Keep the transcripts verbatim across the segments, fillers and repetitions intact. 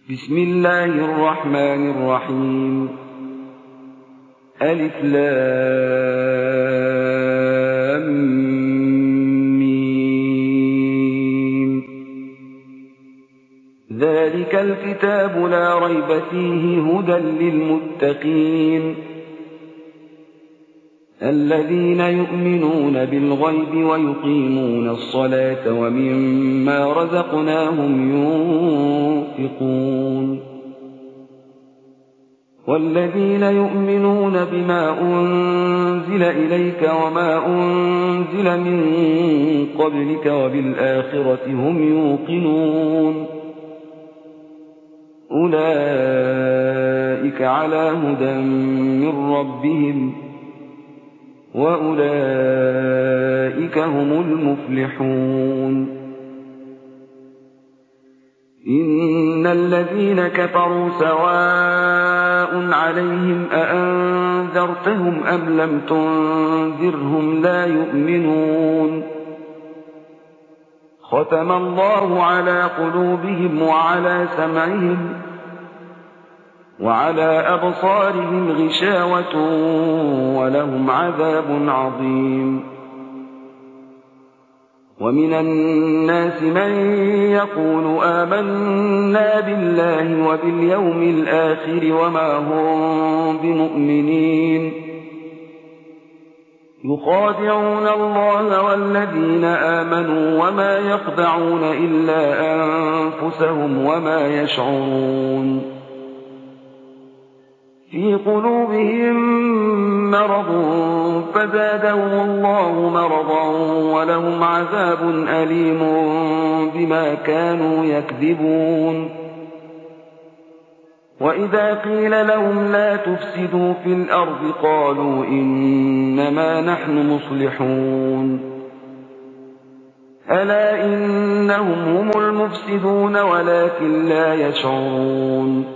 بسم الله الرحمن الرحيم. ألف لام ميم. ذلك الكتاب لا ريب فيه هدى للمتقين الذين يؤمنون بالغيب ويقيمون الصلاة ومما رزقناهم ينفقون والذين يؤمنون بما أنزل إليك وما أنزل من قبلك وبالآخرة هم يوقنون أولئك على هدى من ربهم وأولئك هم المفلحون. إن الذين كفروا سواء عليهم أأنذرتهم أم لم تنذرهم لا يؤمنون. ختم الله على قلوبهم وعلى سمعهم وعلى أبصارهم غشاوة ولهم عذاب عظيم. ومن الناس من يقول آمنا بالله وباليوم الآخر وما هم بمؤمنين يخادعون الله والذين آمنوا وما يخدعون إلا أنفسهم وما يشعرون. في قلوبهم مرض فزادهم الله مرضا ولهم عذاب أليم بما كانوا يكذبون. وإذا قيل لهم لا تفسدوا في الأرض قالوا إنما نحن مصلحون ألا إنهم هم المفسدون ولكن لا يشعرون.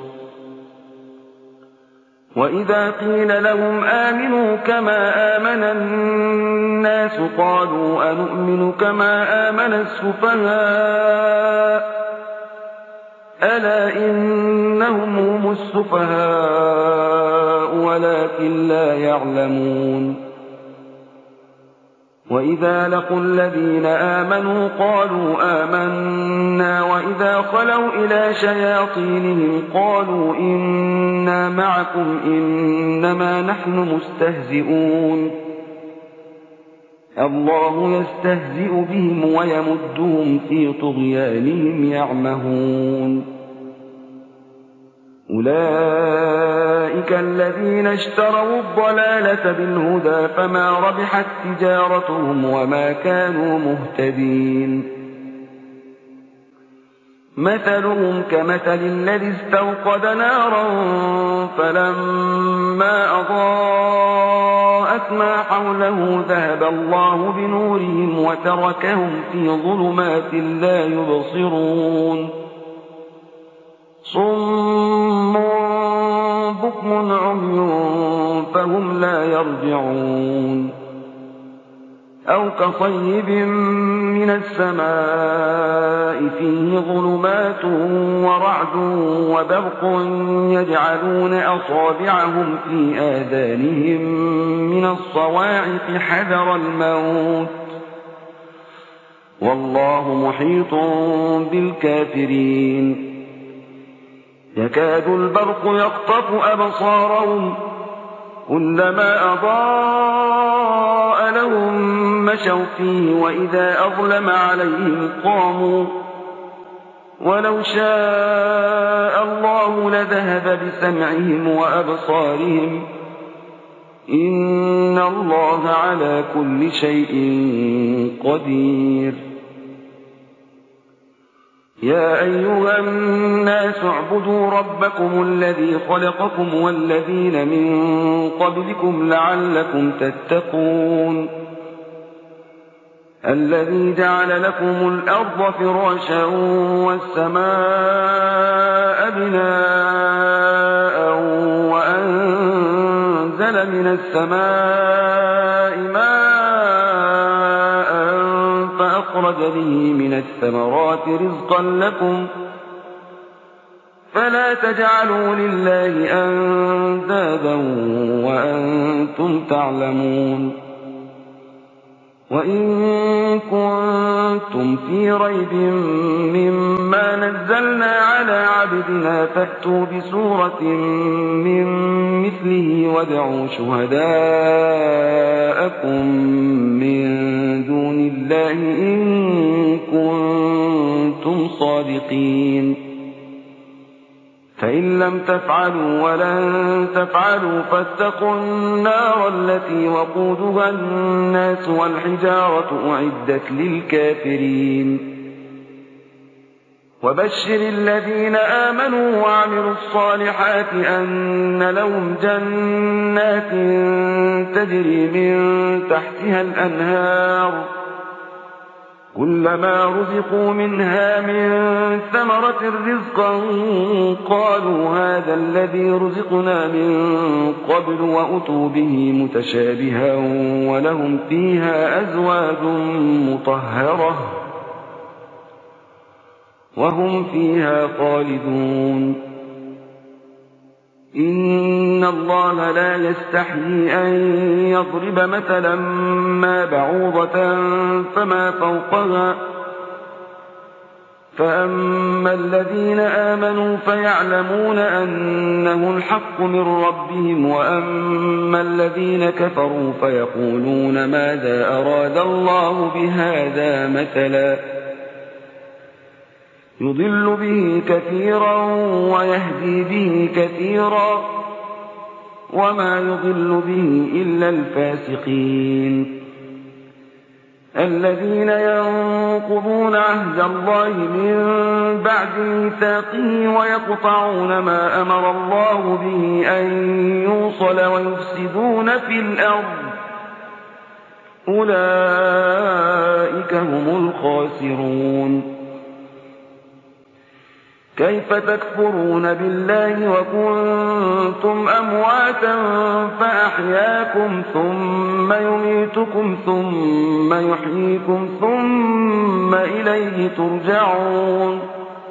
وإذا قيل لهم آمنوا كما آمن الناس قالوا أنؤمن كما آمن السفهاء ألا إنهم هم السفهاء ولكن لا يعلمون. وإذا لقوا الذين آمنوا قالوا آمنا وإذا خلوا إلى شياطينهم قالوا إنا معكم إنما نحن مستهزئون الله يستهزئ بهم ويمدهم في طغيانهم يعمهون. أولئك الذين اشتروا الضلالة بالهدى فما ربحت تجارتهم وما كانوا مهتدين. مثلهم كمثل الذي استوقد نارا فلما أضاءت ما حوله ذهب الله بنورهم وتركهم في ظلمات لا يبصرون صم بكم عمي فهم لا يرجعون. أو كصيب من السماء فيه ظلمات ورعد وبرق يجعلون أصابعهم في آذانهم من الصواعق حذر الموت والله محيط بالكافرين. يكاد البرق يخطف أبصارهم كلما أضاء لهم مشوا فيه وإذا أظلم عليهم قاموا ولو شاء الله لذهب بسمعهم وأبصارهم إن الله على كل شيء قدير. يا أيها الناس اعبدوا ربكم الذي خلقكم والذين من قبلكم لعلكم تتقون الذي جعل لكم الأرض فراشا والسماء بناء وأنزل من السماء ماء فأخرج به من الثمرات رزقا لكم فلا تجعلوا لله أندادا وأنتم تعلمون وإن كنتم في ريب مما نزلنا على عبدنا فأتوا بسورة من مثله وادعوا شهداءكم من دون الله إن كنتم صادقين فإن لم تفعلوا ولن تفعلوا فاتقوا النار التي وقودها الناس والحجارة أعدت للكافرين وبشر الذين آمنوا وعملوا الصالحات أن لهم جنات تجري من تحتها الأنهار كلما رزقوا منها من ثمرة رزقا قالوا هذا الذي رزقنا من قبل وأتوا به متشابها ولهم فيها أزواج مطهرة وهم فيها خالدون إن الله لا يستحيي أن يضرب مثلا ما بعوضة فما فوقها فأما الذين آمنوا فيعلمون أنه الحق من ربهم وأما الذين كفروا فيقولون ماذا أراد الله بهذا مثلا يضل به كثيرا ويهدي به كثيرا وما يضل به إلا الفاسقين الذين ينقضون عهد الله من بعد ميثاقه ويقطعون ما أمر الله به أن يوصل ويفسدون في الأرض أولئك هم الخاسرون كيف تكفرون بالله وكنتم أمواتا فأحياكم ثم يميتكم ثم يحييكم ثم إليه ترجعون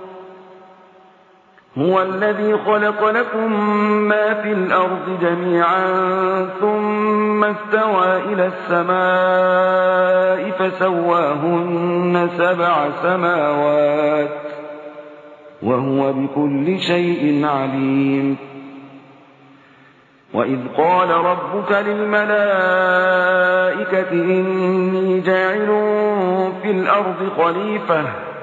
هو الذي خلق لكم ما في الأرض جميعا ثم استوى إلى السماء فسواهن سبع سماوات وهو بكل شيء عليم وإذ قال ربك للملائكة إني جاعل في الأرض خليفة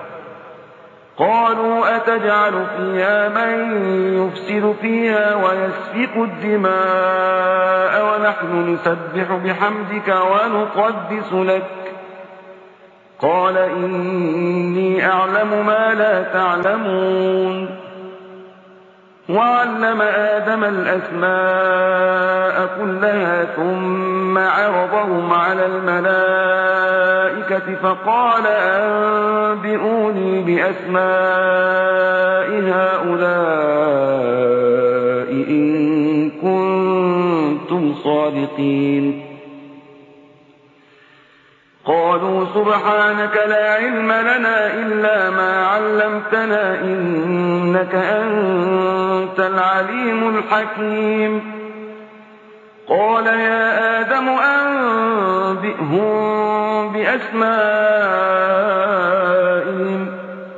قالوا أتجعل فيها من يفسد فيها ويسفك الدماء ونحن نسبح بحمدك ونقدس لك قال إني أعلم ما لا تعلمون وعلم آدم الأسماء كلها ثم عرضهم على الملائكة فقال أنبئوني بأسماء هؤلاء إن كنتم صادقين قالوا سبحانك لا علم لنا إلا ما علمتنا إنك أنت العليم الحكيم قال يا آدم أنبئهم بأسمائهم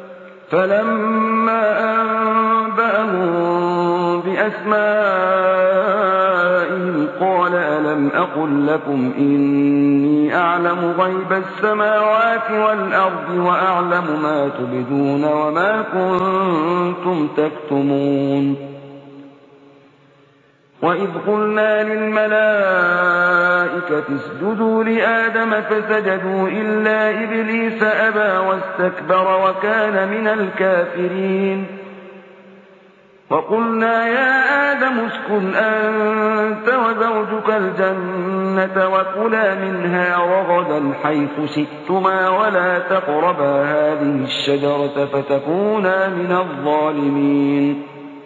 فلما أنبأهم بأسمائهم قال ألم أقل لكم إني أعلم غيب السماوات والأرض وأعلم ما تبدون وما كنتم تكتمون وإذ قلنا للملائكة اسجدوا لآدم فسجدوا إلا إبليس أبى واستكبر وكان من الكافرين وقلنا يا آدم اسكن أنت وزوجك الجنة وكلا منها رغدا حيث شئتما ولا تقربا هذه الشجرة فتكونا من الظالمين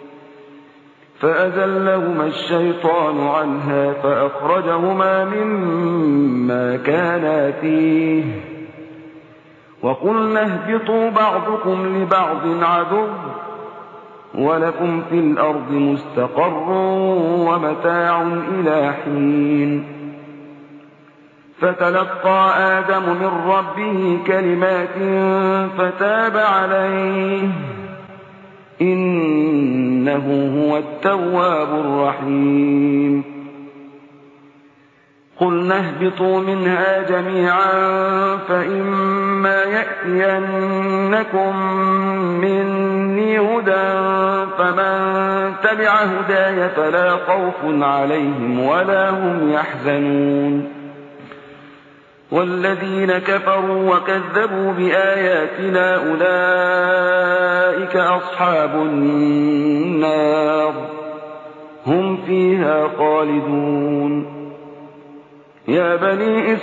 فأزلهما الشيطان عنها فأخرجهما مما كانا فيه وقلنا اهبطوا بعضكم لبعض عدو ولكم في الأرض مستقر ومتاع إلى حين فتلقى آدم من ربه كلمات فتاب عليه إنه هو التواب الرحيم قلنا اهبطوا منها جميعا فإما يأتينكم مني هدى فمن تبع هداي فلا خوف عليهم ولا هم يحزنون والذين كفروا وكذبوا بآياتنا أولئك أصحاب النار هم فيها خالدون يا بني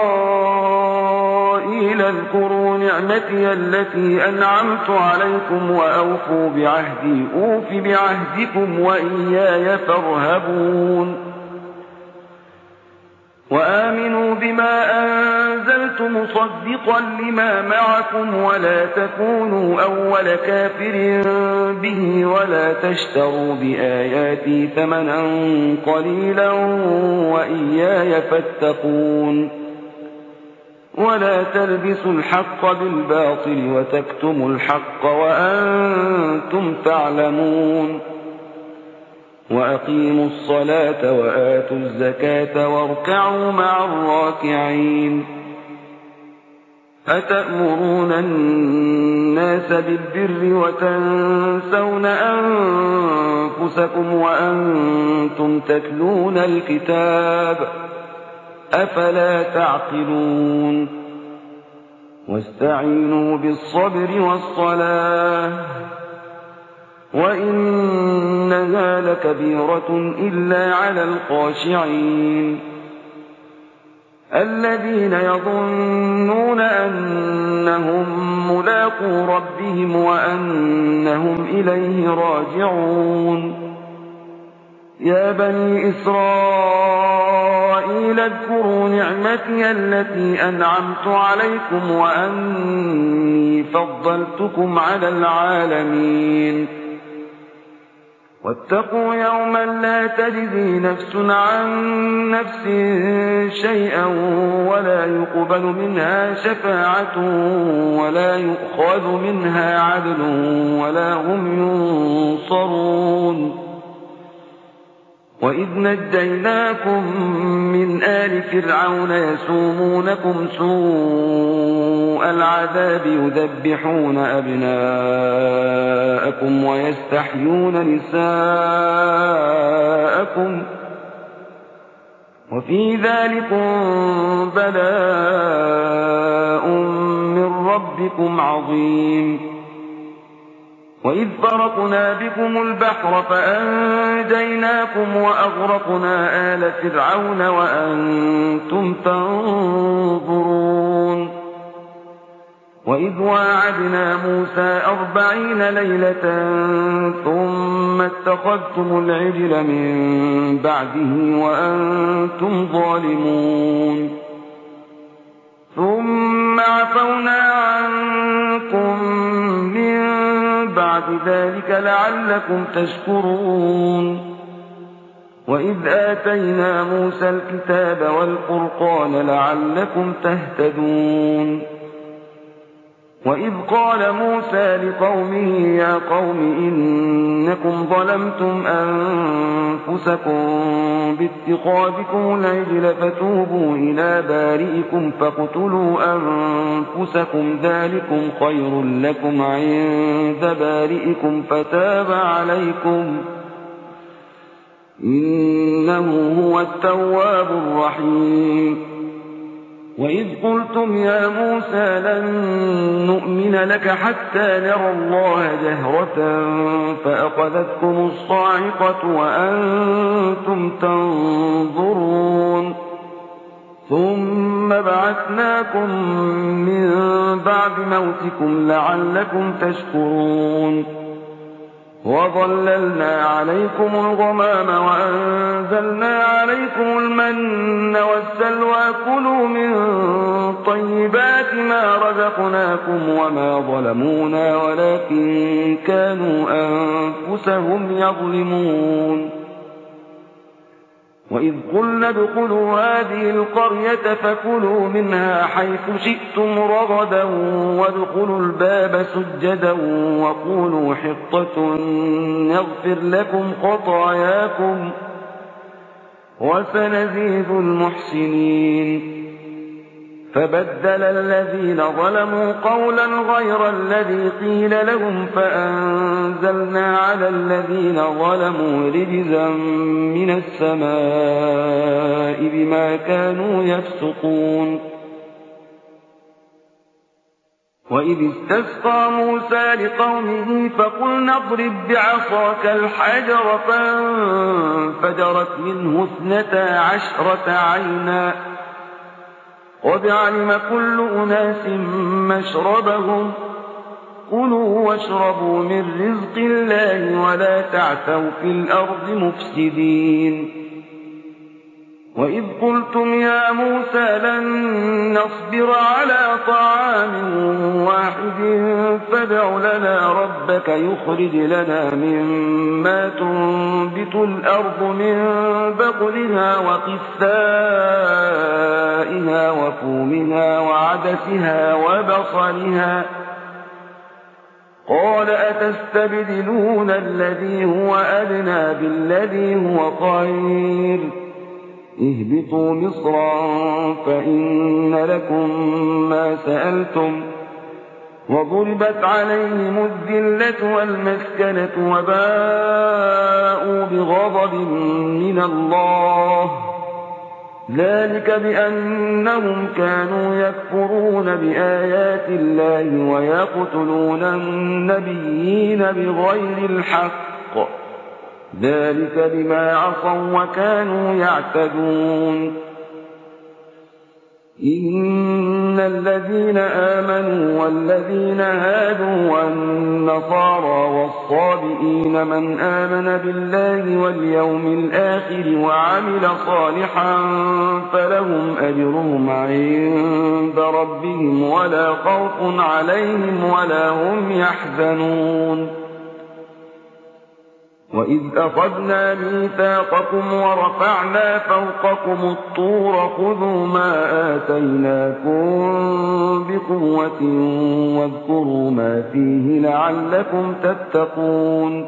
إسرائيل اذكروا نعمتي التي أنعمت عليكم وأوفوا بعهدي أوف بعهدكم وإياي فارهبون وآمنوا بما أنزلت مصدقا لما معكم ولا تكونوا أول كافر به ولا تشتروا بآياتي ثمنا قليلا وإياي فاتقون ولا تلبسوا الحق بالباطل وتكتموا الحق وأنتم تعلمون وأقيموا الصلاة وآتوا الزكاة واركعوا مع الراكعين أتأمرون الناس بالبر وتنسون أنفسكم وأنتم تتلون الكتاب أفلا تعقلون واستعينوا بالصبر والصلاة وإنها لكبيرة إلا على الخاشعين الذين يظنون أنهم ملاقو ربهم وأنهم إليه راجعون يا بني إسرائيل اذكروا نعمتي التي أنعمت عليكم وأني فضلتكم على العالمين واتقوا يوما لا تجزي نفس عن نفس شيئا ولا يقبل منها شفاعة ولا يؤخذ منها عدل ولا هم ينصرون وإذ نجيناكم من آل فرعون يسومونكم سوء العذاب يذبحون أبناءكم ويستحيون نساءكم وفي ذلكم بلاء من ربكم عظيم وإذ فرقنا بكم البحر فأنجيناكم وأغرقنا آل فرعون وأنتم تنظرون وإذ واعدنا موسى أربعين ليلة ثم اتخذتم العجل من بعده وأنتم ظالمون ثم عفونا عنكم من بعد ذلك لعلكم تشكرون وإذ آتينا موسى الكتاب والفرقان لعلكم تهتدون وإذ قال موسى لقومه يا قوم إنكم ظلمتم أنفسكم باتخاذكم العجل فتوبوا إلى بارئكم فاقتلوا أنفسكم ذلكم خير لكم عند بارئكم فتاب عليكم إنه هو التواب الرحيم وإذ قلتم يا موسى لن نؤمن لك حتى نرى الله جهرة فأخذتكم الصاعقة وأنتم تنظرون ثم بعثناكم من بعد موتكم لعلكم تشكرون وظللنا عليكم الغمام وأنزلنا عليكم المن والسلوى كلوا من طيبات ما رزقناكم وما ظلمونا ولكن كانوا أنفسهم يظلمون وإذ قلنا ادخلوا هذه القرية فكلوا منها حيث شئتم رغدا وادخلوا الباب سجدا وقولوا حطة نغفر لكم خطاياكم وسنزيد المحسنين فبدل الذين ظلموا قولا غير الذي قيل لهم فأنزلنا على الذين ظلموا رجزا من السماء بما كانوا يفسقون وإذ استسقى موسى لقومه فقلنا اضرب بعصاك الحجر فانفجرت منه اثنتا عشرة عينا قد علم كل أناس مشربهم كلوا واشربوا من رزق الله ولا تعثوا في الأرض مفسدين وإذ قلتم يا موسى لن نصبر على طعام واحد فادع لنا ربك يخرج لنا مما تنبت الأرض من بقلها وقثائها وفومها وعدسها وبصلها قال أتستبدلون الذي هو أدنى بالذي هو خير اهبطوا مصرا فإن لكم ما سألتم وضربت عليهم الذلة والمسكنة وباءوا بغضب من الله ذلك بأنهم كانوا يكفرون بآيات الله ويقتلون النبيين بغير الحق ذلك بما عصوا وكانوا يعتدون إن الذين آمنوا والذين هادوا والنصارى والصابئين من آمن بالله واليوم الآخر وعمل صالحا فلهم أجرهم عند ربهم ولا خوف عليهم ولا هم يحزنون وإذ أخذنا ميثاقكم ورفعنا فوقكم الطور خذوا ما آتيناكم بقوة واذكروا ما فيه لعلكم تتقون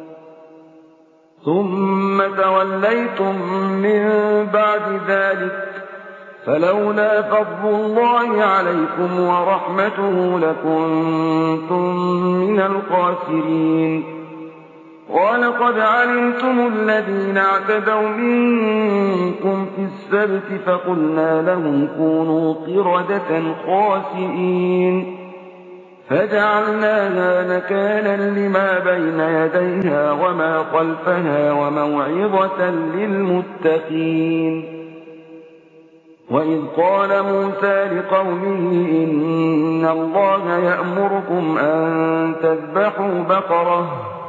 ثم توليتم من بعد ذلك فلولا فضل الله عليكم ورحمته لكنتم من الخاسرين ولقد علمتم الذين اعتدوا منكم في السبت فقلنا لهم كونوا قردة خاسئين فجعلناها نكالا لما بين يديها وما خلفها وموعظة للمتقين وإذ قال موسى لقومه إن الله يأمركم أن تذبحوا بقرة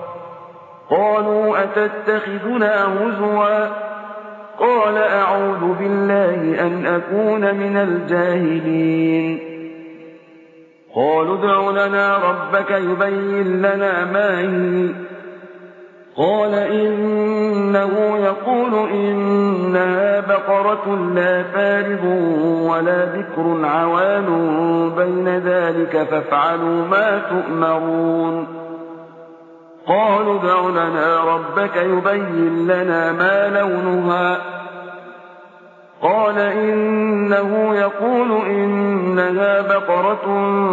قالوا أتتخذنا هزوا قال أعوذ بالله أن أكون من الجاهلين قالوا ادع لنا ربك يبين لنا ما هي قال إنه يقول إنها بقرة لا فارض ولا بكر عوان بين ذلك فافعلوا ما تؤمرون قالوا ادع لنا ربك يبين لنا ما لونها قال إنه يقول إنها بقرة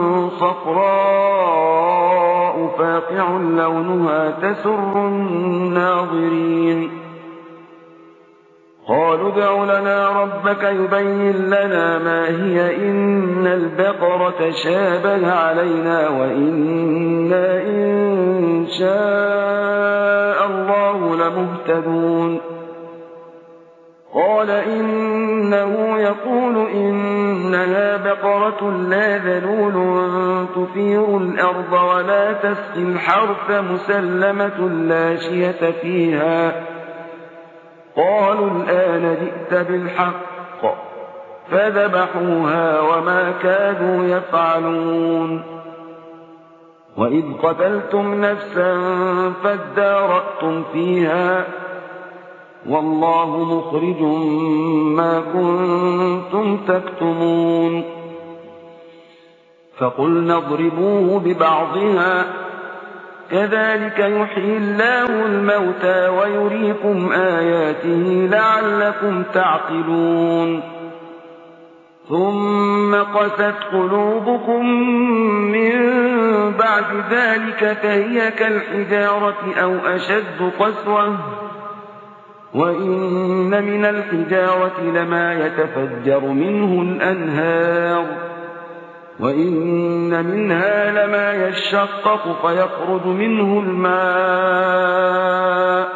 صفراء فاقع لونها تسر الناظرين قالوا ادع لنا ربك يبين لنا ما هي إن البقرة شابه علينا وإنا إن شاء الله لمهتدون قال إنه يقول إنها بقرة لا ذلول تثير الأرض ولا تسقي الحرث مسلمة لا شية فيها. قالوا الآن جئت بالحق، فذبحوها وما كادوا يفعلون. وإذ قتلتم نفسا فادارأتم فيها والله مخرج ما كنتم تكتمون. فقلنا اضربوه ببعضها كذلك يحيي الله الموتى ويريكم آياته لعلكم تعقلون. ثم قست قلوبكم من بعد ذلك فهي كالحجارة أو أشد قسوة، وإن من الحجارة لما يتفجر منه الأنهار، وإن منها لما يشقق فيخرج منه الماء،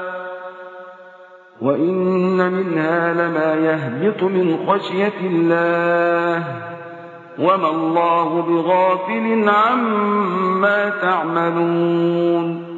وإن منها لما يهبط من خشية الله وما الله بغافل عما تعملون.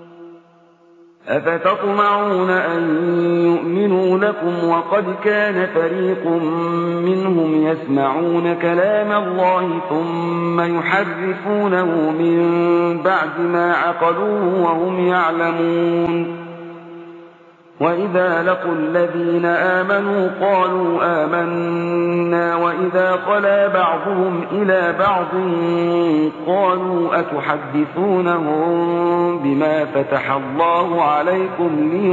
أفتطمعون أن يؤمنوا لكم وقد كان فريق منهم يسمعون كلام الله ثم يحرفونه من بعد ما عقلوه وهم يعلمون. وإذا لقوا الذين آمنوا قالوا آمنا وإذا خلا بعضهم إلى بعض قالوا أتحدثونهم بما فتح الله عليكم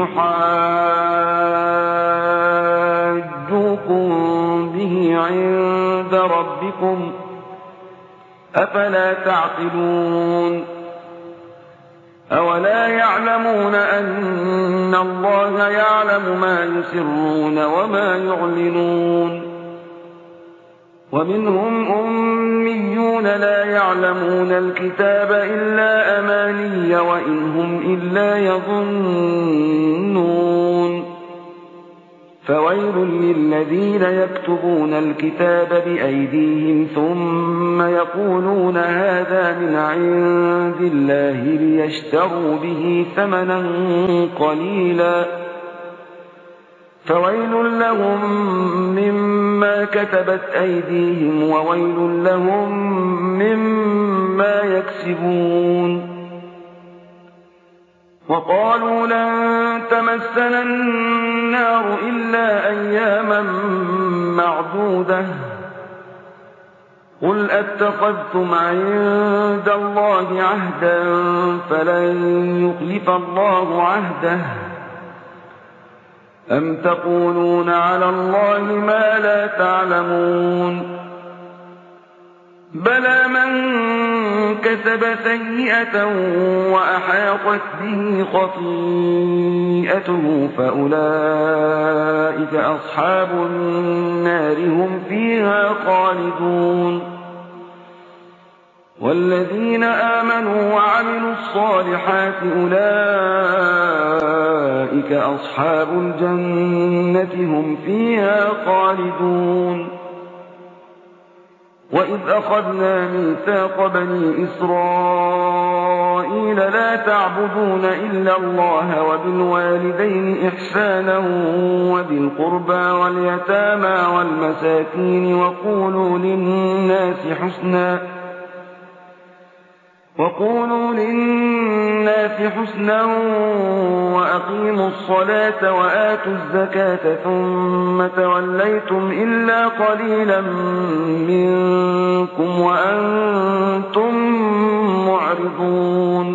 ليحاجوكم به عند ربكم أفلا تعقلون. أولا يعلمون أن الله يعلم ما يسرون وما يعلنون. ومنهم أميون لا يعلمون الكتاب إلا أماني وإن هم إلا يظنون. فويل للذين يكتبون الكتاب بأيديهم ثم يقولون هذا من عند الله ليشتروا به ثمنا قليلا، فويل لهم مما كتبت أيديهم وويل لهم مما يكسبون. وقالوا لن تمسنا النار إلا أياما معدودة قل أتخذتم عند الله عهدا فلن يخلف الله عهده أم تقولون على الله ما لا تعلمون. بلى من كسب سيئة وأحاطت به خطيئته فأولئك أصحاب النار هم فيها خالدون. والذين آمنوا وعملوا الصالحات أولئك أصحاب الجنة هم فيها خالدون. وإذ أخذنا ميثاق بني إسرائيل لا تعبدون إلا الله وبالوالدين إحسانا وذي القربى واليتامى والمساكين وقولوا للناس حسنا وقولوا للناس حسنا وأقيموا الصلاة وآتوا الزكاة ثم توليتم إلا قليلا منكم وأنتم معرضون.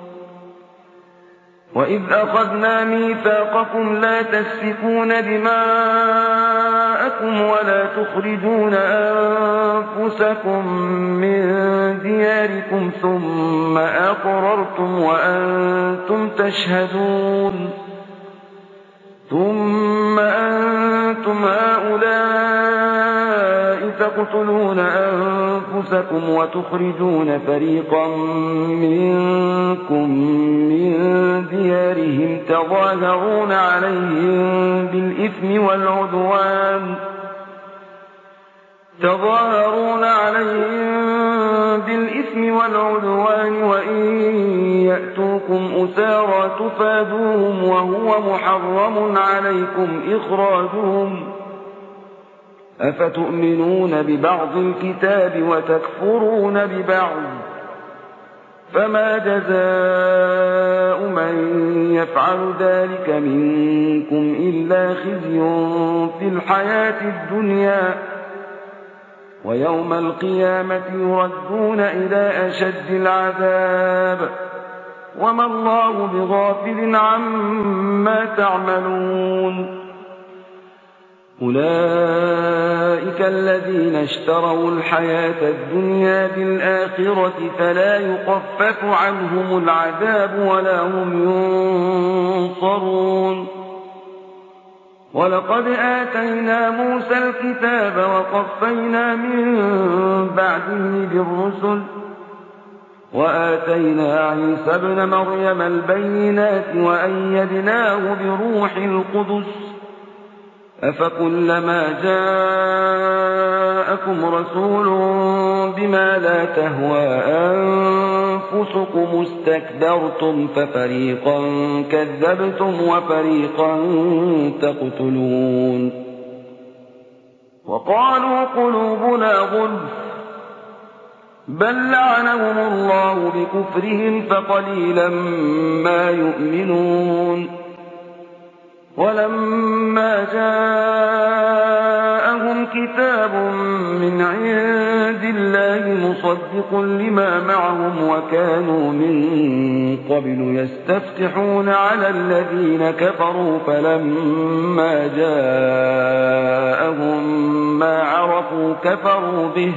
وإذ أخذنا ميثاقكم لا تسفكون دماءكم ولا تخرجون أنفسكم من دياركم ثم أقررتم وأنتم تشهدون. ثم أنتم هؤلاء تقتلون أنفسكم أنفسكم وتخرجون فريقا منكم من ديارهم تظاهرون عليهم بالإثم والعدوان تظاهرون عليهم بالإثم والعدوان وإن يأتوكم أسارى تفادوهم وهو محرم عليكم إخراجهم أفتؤمنون ببعض الكتاب وتكفرون ببعض فما جزاء من يفعل ذلك منكم إلا خزي في الحياة الدنيا ويوم القيامة يردون إلى أشد العذاب وما الله بغافل عما تعملون أولئك الذين اشتروا الحياة الدنيا بالآخرة فلا يخفف عنهم العذاب ولا هم ينصرون ولقد آتينا موسى الكتاب وقفينا من بعده بالرسل وآتينا عيسى ابن مريم البينات وأيدناه بروح القدس أفكلما جاءكم رسول بما لا تهوى أنفسكم استكبرتم ففريقا كذبتم وفريقا تقتلون وقالوا قلوبنا غلف بل لعنهم الله بكفرهم فقليلا ما يؤمنون ولما جاءهم كتاب من عند الله مصدق لما معهم وكانوا من قبل يستفتحون على الذين كفروا فلما جاءهم ما عرفوا كفروا به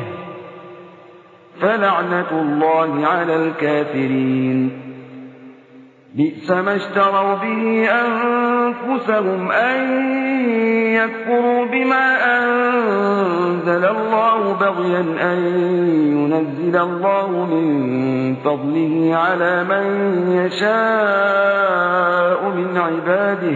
فلعنة الله على الكافرين بئس ما اشتروا به أنفسهم أن يكفروا بما أنزل الله بغيا أن ينزل الله من فضله على من يشاء من عباده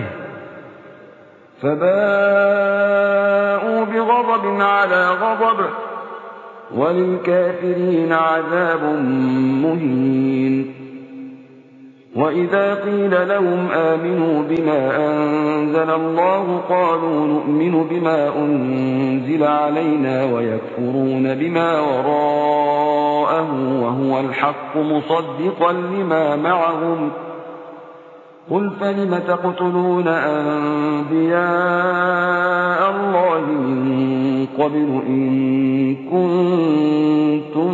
فباءوا بغضب على غضب وللكافرين عذاب مهين وإذا قيل لهم آمنوا بما أنزل الله قالوا نؤمن بما أنزل علينا ويكفرون بما وراءه وهو الحق مصدقا لما معهم قل فلم تقتلون أنبياء الله من قبل إن كنتم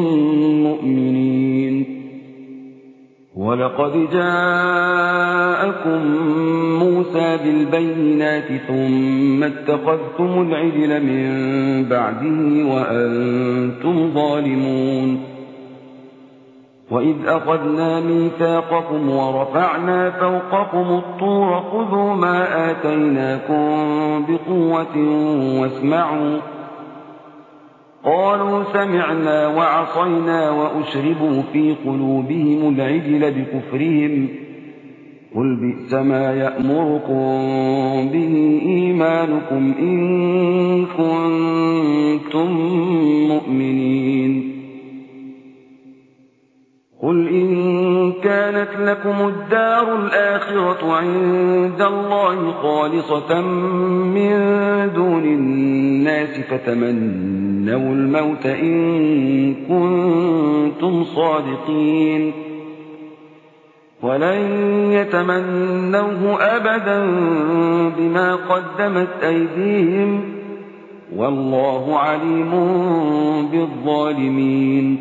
مؤمنين ولقد جاءكم موسى بالبينات ثم اتخذتم العجل من بعده وأنتم ظالمون وإذ أخذنا ميثاقكم ورفعنا فوقكم الطور خذوا ما آتيناكم بقوة واسمعوا قالوا سمعنا وعصينا وأشربوا في قلوبهم العجل بكفرهم قل بئس ما يأمركم به إيمانكم إن كنتم مؤمنين قل إن كانت لكم الدار الآخرة عند الله خالصة من دون الناس فتمنوا الموت إن كنتم صادقين ولن يتمنوه أبدا بما قدمت أيديهم والله عليم بالظالمين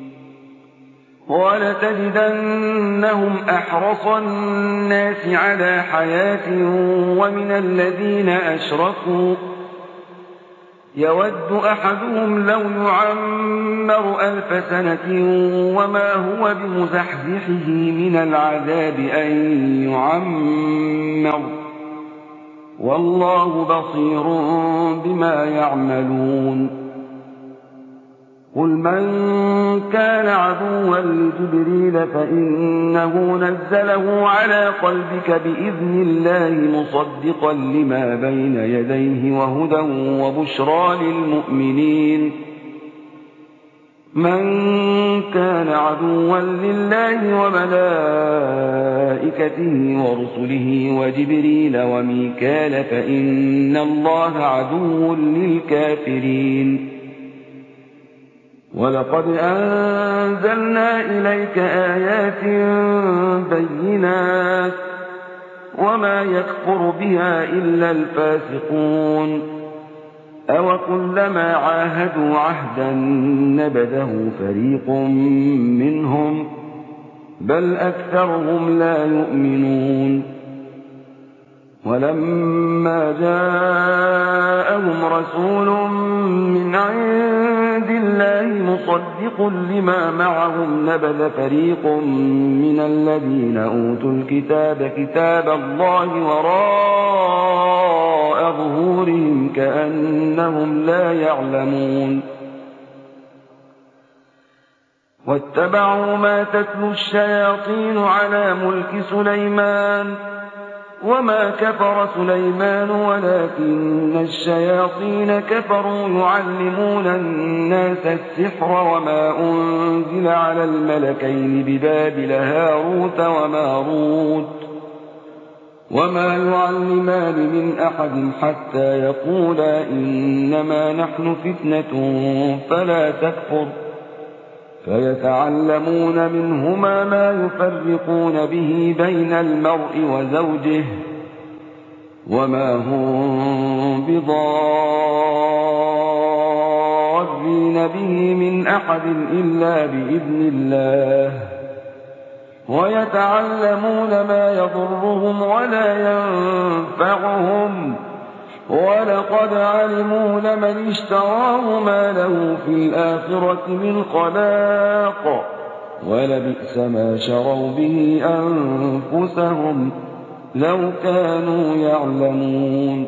ولتجدنهم أحرص الناس على حياة ومن الذين أشركوا يود أحدهم لو يعمر ألف سنة وما هو بمزحزحه من العذاب أن يعمر والله بصير بما يعملون قل من كان عدوا لجبريل فإنه نزله على قلبك بإذن الله مصدقا لما بين يديه وهدى وبشرى للمؤمنين من كان عدوا لله وملائكته ورسله وجبريل وميكال فإن الله عدو للكافرين ولقد أنزلنا إليك آيات بينات وما يكفر بها إلا الفاسقون أو كلما عاهدوا عهدا نبذه فريق منهم بل أكثرهم لا يؤمنون ولما جاءهم رسول من عند الله مصدق لما معهم نبذ فريق من الذين أوتوا الكتاب كتاب الله وراء ظهورهم كأنهم لا يعلمون واتبعوا ما تتلو الشياطين على ملك سليمان وما كفر سليمان ولكن الشياطين كفروا يعلمون الناس السحر وما أنزل على الملكين ببابل هاروت وماروت وما يعلمان من أحد حتى يقولا إنما نحن فتنة فلا تكفر فيتعلمون منهما ما يفرقون به بين المرء وزوجه وما هم بضارين به من أحد إلا بإذن الله ويتعلمون ما يضرهم ولا ينفعهم ولقد علموا لمن اشتراه ما له في الآخرة من خلاق ولبئس ما شروا به أنفسهم لو كانوا يعلمون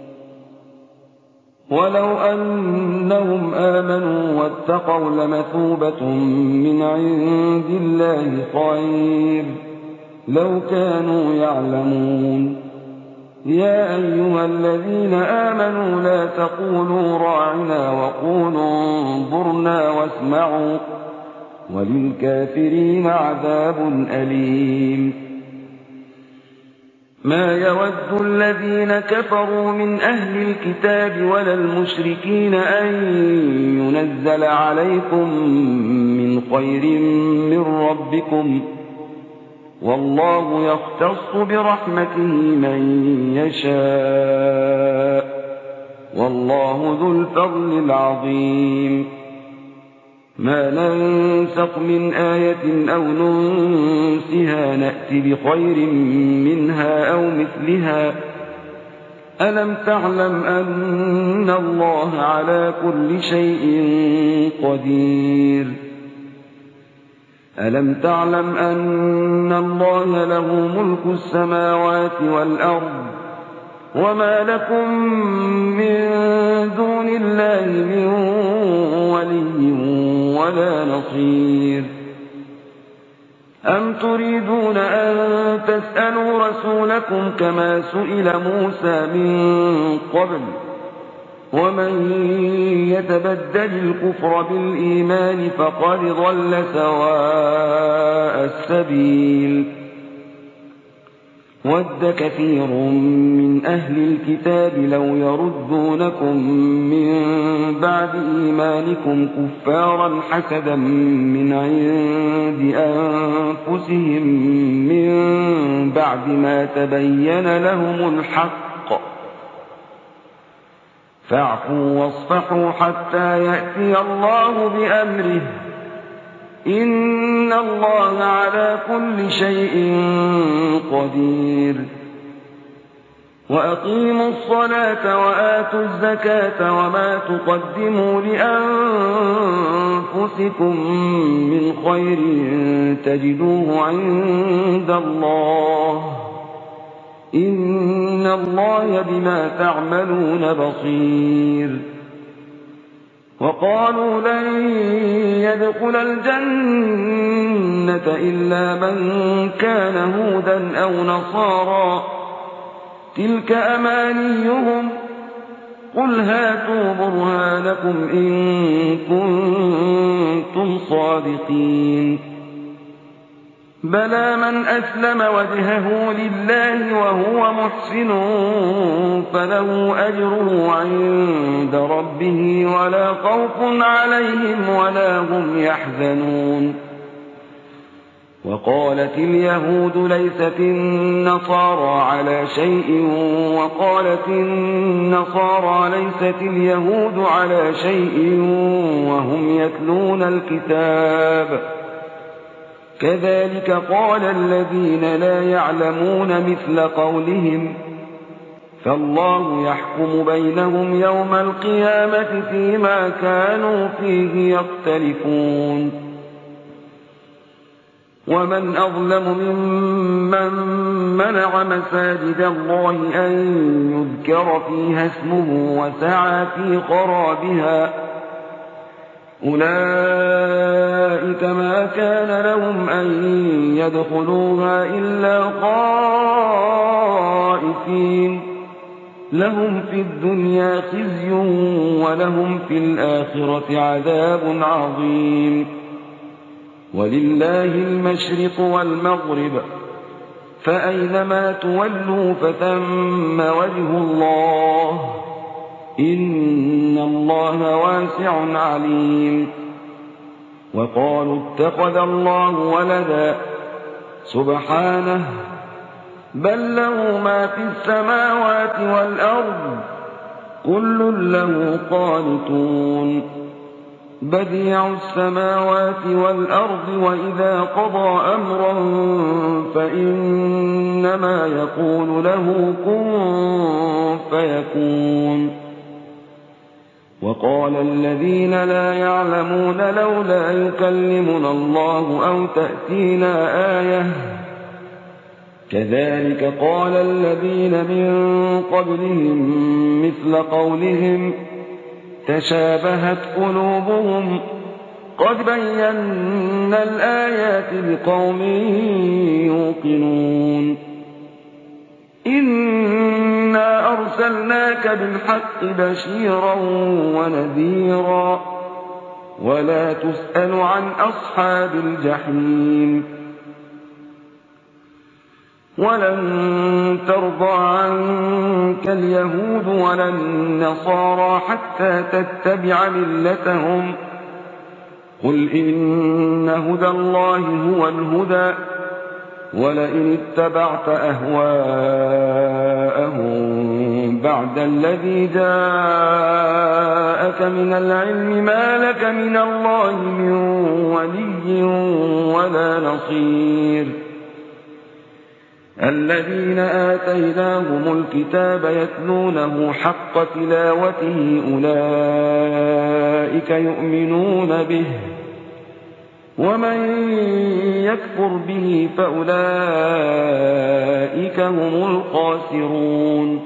ولو أنهم آمنوا واتقوا لمثوبة من عند الله خير لو كانوا يعلمون يا أيها الذين آمنوا لا تقولوا راعنا وقولوا انظرنا واسمعوا وللكافرين عذاب أليم ما يود الذين كفروا من أهل الكتاب ولا المشركين أن ينزل عليكم من خير من ربكم والله يختص برحمته من يشاء والله ذو الفضل العظيم ما ننسخ من آية أو ننسها نأتي بخير منها أو مثلها ألم تعلم أن الله على كل شيء قدير ألم تعلم أن الله له ملك السماوات والأرض وما لكم من دون الله من ولي ولا نصير أم تريدون أن تسألوا رسولكم كما سئل موسى من قبل ومن يتبدل الكفر بالإيمان فقد ضل سواء السبيل ود كثير من أهل الكتاب لو يردونكم من بعد إيمانكم كفارا حسدا من عند أنفسهم من بعد ما تبين لهم الحق فاعفوا واصفحوا حتى يأتي الله بأمره إن الله على كل شيء قدير وأقيموا الصلاة وآتوا الزكاة وما تقدموا لأنفسكم من خير تجدوه عند الله إن الله بما تعملون بصير وقالوا لن يدخل الجنة إلا من كان هودا أو نصارى تلك أمانيهم قل هاتوا برهانكم إن كنتم صادقين بلى من أسلم وجهه لله وهو محسن فله أجره عند ربه ولا خوف عليهم ولا هم يحزنون وقالت اليهود ليست النصارى على شيء وقالت النصارى ليست اليهود على شيء وهم يتلون الكتاب كذلك قال الذين لا يعلمون مثل قولهم فالله يحكم بينهم يوم القيامة فيما كانوا فيه يختلفون ومن أظلم ممن منع مساجد الله أن يذكر فيها اسمه وسعى في خرابها أولئك ما كان لهم أن يدخلوها إلا خائفين لهم في الدنيا خزي ولهم في الآخرة عذاب عظيم ولله المشرق والمغرب فأينما تولوا فثم وجه الله إن الله واسع عليم وقالوا اتخذ الله ولدا سبحانه بل له ما في السماوات والأرض كل له قانتون بديع السماوات والأرض وإذا قضى أمرا فإنما يقول له كن فيكون وقال الذين لا يعلمون لولا يكلمنا الله أو تأتينا آية كذلك قال الذين من قبلهم مثل قولهم تشابهت قلوبهم قد بينا الآيات لقوم يوقنون إنا أرسلناك بالحق بشيرا ونذيرا ولا تسأل عن أصحاب الجحيم ولن ترضى عنك اليهود ولا النصارى حتى تتبع ملتهم قل إن هدى الله هو الهدى ولئن اتبعت أهواءهم بعد الذي جاءك من العلم ما لك من الله من ولي ولا نصير الذين آتيناهم الكتاب يتلونه حق تلاوته أولئك يؤمنون به ومن يكفر به فأولئك هم الخاسرون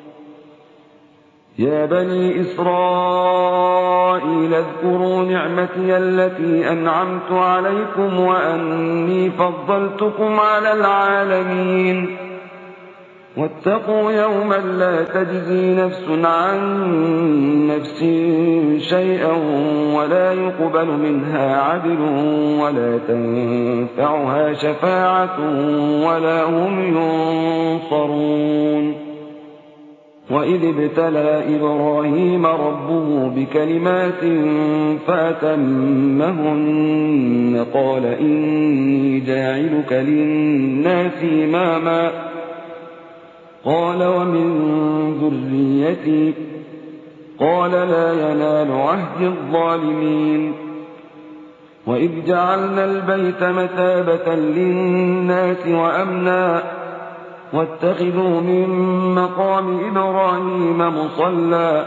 يا بني إسرائيل اذكروا نعمتي التي أنعمت عليكم وأني فضلتكم على العالمين واتقوا يوما لا تجزي نفس عن نفس شيئا ولا يقبل منها عدل ولا تنفعها شفاعة ولا هم ينصرون وإذ ابتلى إبراهيم ربه بكلمات فأتمهن قال إني جاعلك للناس إماما قال ومن ذريتي قال لا ينال عهد الظالمين وإذ جعلنا البيت مثابة للناس وأمنا واتخذوا من مقام إبراهيم مصلى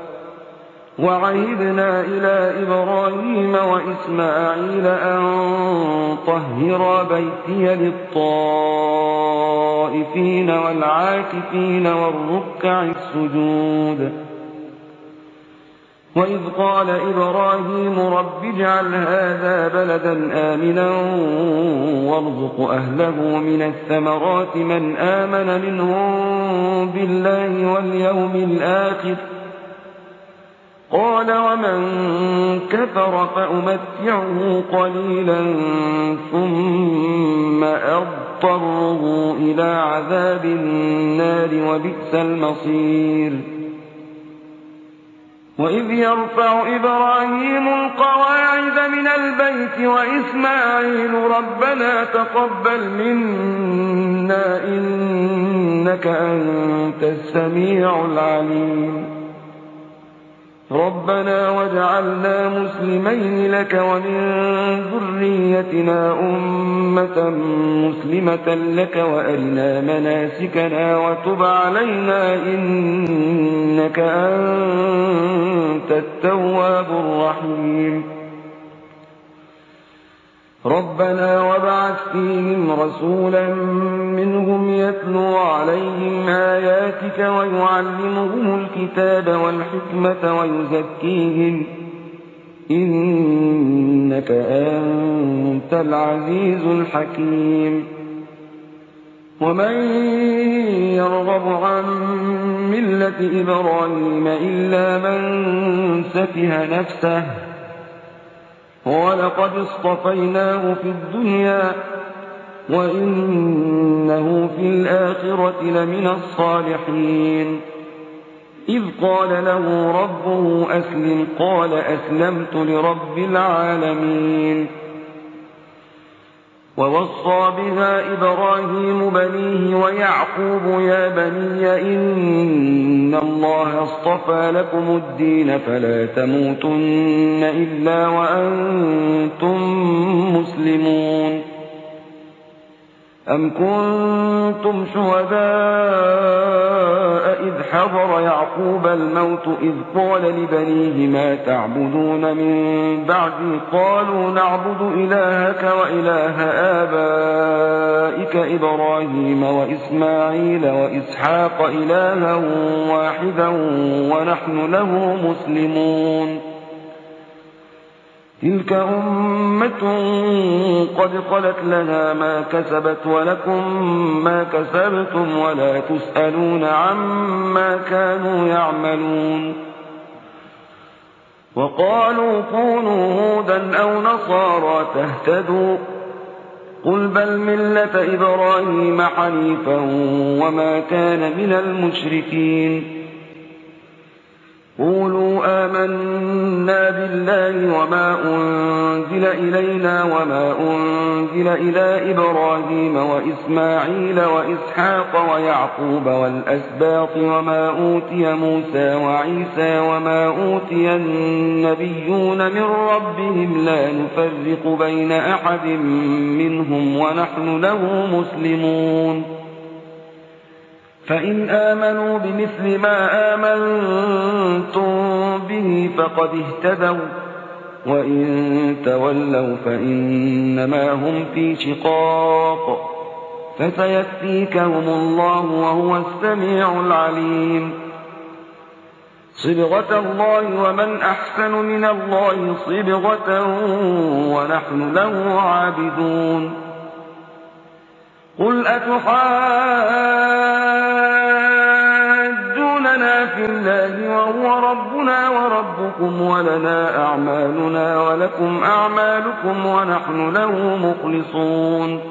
وعهدنا إلى إبراهيم وإسماعيل أن طهرا بيتي للطائفين والعاكفين والركع السجود وإذ قال إبراهيم رب اجعل هذا بلدا آمنا وارزق أهله من الثمرات من آمن منهم بالله واليوم الآخر قال ومن كفر فأمتعه قليلا ثم أضطره إلى عذاب النار وبئس المصير وإذ يرفع إبراهيم القواعد من البيت وإسماعيل ربنا تقبل منا إنك أنت السميع العليم ربنا واجعلنا مسلمين لك ومن ذريتنا أمة مسلمة لك وأرنا مناسكنا وتب علينا إنك أنت التواب الرحيم ربنا وابعث فيهم رسولا منهم يتلو عليهم آياتك ويعلمهم الكتاب والحكمة ويزكيهم إنك أنت العزيز الحكيم ومن يرغب عن ملة إبراهيم إلا من سفه نفسه ولقد اصطفيناه في الدنيا وإنه في الآخرة لمن الصالحين إذ قال له ربه أسلم قال أسلمت لرب العالمين ووصى بها إبراهيم بنيه ويعقوب يا بني إن الله اصطفى لكم الدين فلا تموتن إلا وأنتم مسلمون أم كنتم شهداء إذ حضر يعقوب الموت إذ قال لبنيه ما تعبدون من بعدي قالوا نعبد إلهك وإله آبائك إبراهيم وإسماعيل وإسحاق إلها واحدا ونحن له مسلمون تلك أمة قد خلت لها ما كسبت ولكم ما كسبتم ولا تسألون عما كانوا يعملون وقالوا كونوا هودا أو نصارى تهتدوا قل بل ملة إبراهيم حنيفا وما كان من المشركين قولوا آمنا بالله وما أنزل إلينا وما أنزل إلى إبراهيم وإسماعيل وإسحاق ويعقوب والأسباط وما أوتي موسى وعيسى وما أوتي النبيون من ربهم لا نفرق بين أحد منهم ونحن له مسلمون فإن آمنوا بمثل ما آمنتم به فقد اهتدوا وإن تولوا فإنما هم في شقاق فسيكفيكهم الله وهو السميع العليم صبغة الله ومن أحسن من الله صبغة ونحن له عابدون قل أتحاجوننا في الله وهو ربنا وربكم ولنا أعمالنا ولكم أعمالكم ونحن له مخلصون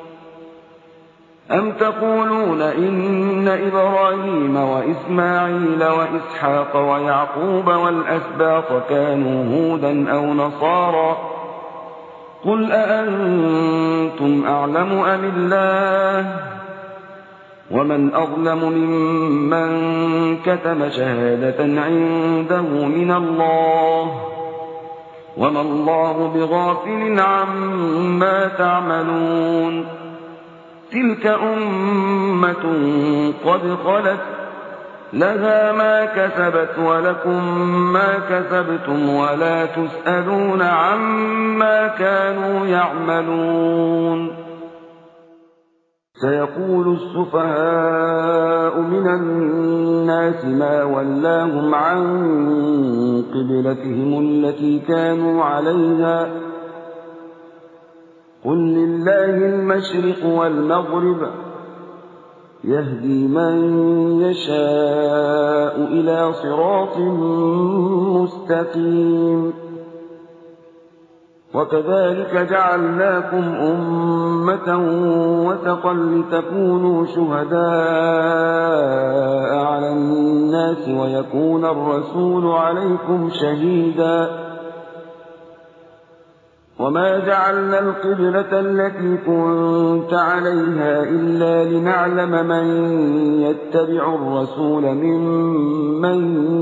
أم تقولون إن إبراهيم وإسماعيل وإسحاق ويعقوب والأسباط كانوا هودا أو نصارى قل أأنتم أعلم أم الله ومن أظلم ممن كتم شهادة عنده من الله وما الله بغافل عما تعملون تلك أمة قد خلت لها ما كسبت ولكم ما كسبتم ولا تسألون عما كانوا يعملون سيقول السفهاء من الناس الناس ما ولاهم عن قبلتهم التي كانوا عليها قل لله المشرق والمغرب يهدي من يشاء إلى صراط مستقيم وكذلك جعلناكم أمة وسطا لتكونوا شهداء على الناس ويكون الرسول عليكم شهيدا وما جعلنا القبلة التي كنت عليها إلا لنعلم من يتبع الرسول ممن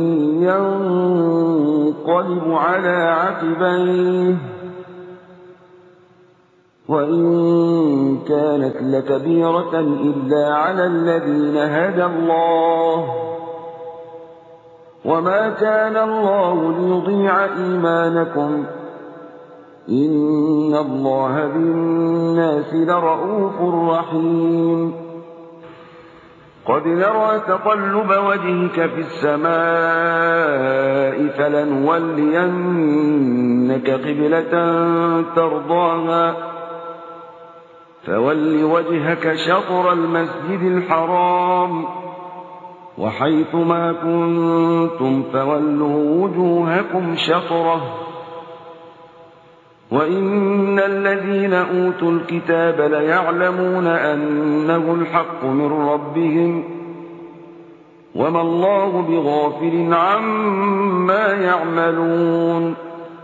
ينقلب على عقبيه وإن كانت لكبيرة إلا على الذين هدى الله وما كان الله ليضيع إيمانكم إن الله بالناس لرءوف رحيم قد نرى تقلب وجهك في السماء فلنولينك قبلة ترضاها فول وجهك شطر المسجد الحرام وحيث ما كنتم فولوا وجوهكم شطره وإن الذين أوتوا الكتاب ليعلمون أنه الحق من ربهم وما الله بغافل عما يعملون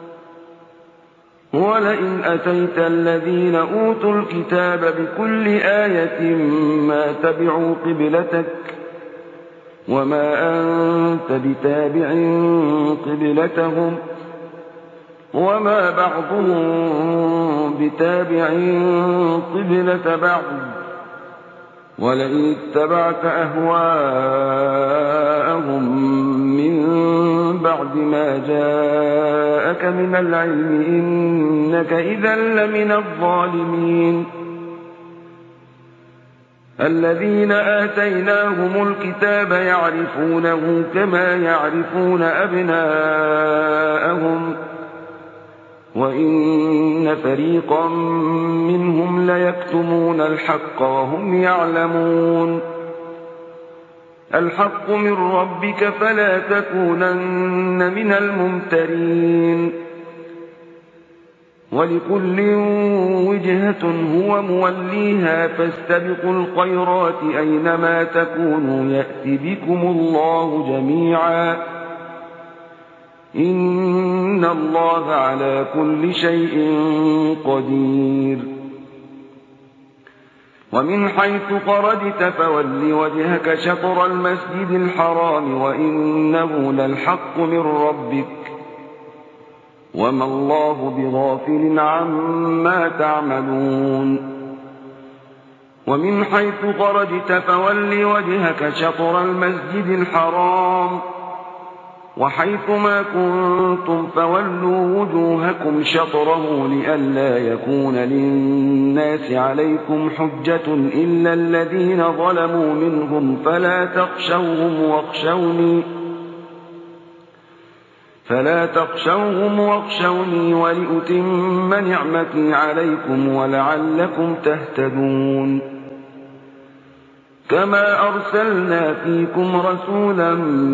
ولئن أتيت الذين أوتوا الكتاب بكل آية ما تبعوا قبلتك وما أنت بتابع قبلتهم وما بعضهم بتابع قبلة بعض ولئن اتبعت أهواءهم من بعد ما جاءك من العلم إنك إذا لمن الظالمين الذين آتيناهم الكتاب يعرفونه كما يعرفون أبناءهم وإن فريقا منهم ليكتمون الحق وهم يعلمون الحق من ربك فلا تكونن من الممترين ولكل وجهة هو موليها فاستبقوا الخيرات أينما تكونوا يأت بكم الله جميعا إن الله على كل شيء قدير ومن حيث خرجت فول وجهك شطر المسجد الحرام وإنه للحق من ربك وما الله بغافل عما تعملون ومن حيث خرجت فول وجهك شطر المسجد الحرام وحيث ما كنتم فولوا وجوهكم شطره لئلا يكون للناس عليكم حجة إلا الذين ظلموا منهم فلا تخشوهم واخشوني فلا تخشوهم واخشوني ولأتم نعمتي عليكم ولعلكم تهتدون كما أرسلنا فيكم رسولا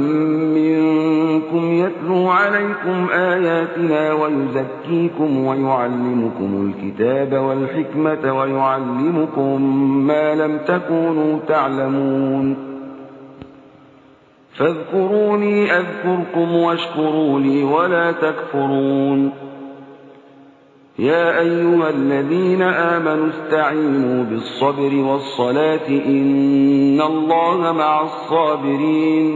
منكم يتلو عليكم آياتنا ويزكيكم ويعلمكم الكتاب والحكمة ويعلمكم ما لم تكونوا تعلمون فاذكروني أذكركم واشكروا لي ولا تكفرون يا أيها الذين آمنوا استعينوا بالصبر والصلاة إن الله مع الصابرين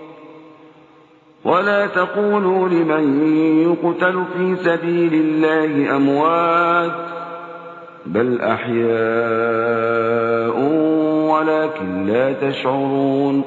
ولا تقولوا لمن يقتل في سبيل الله أموات بل أحياء ولكن لا تشعرون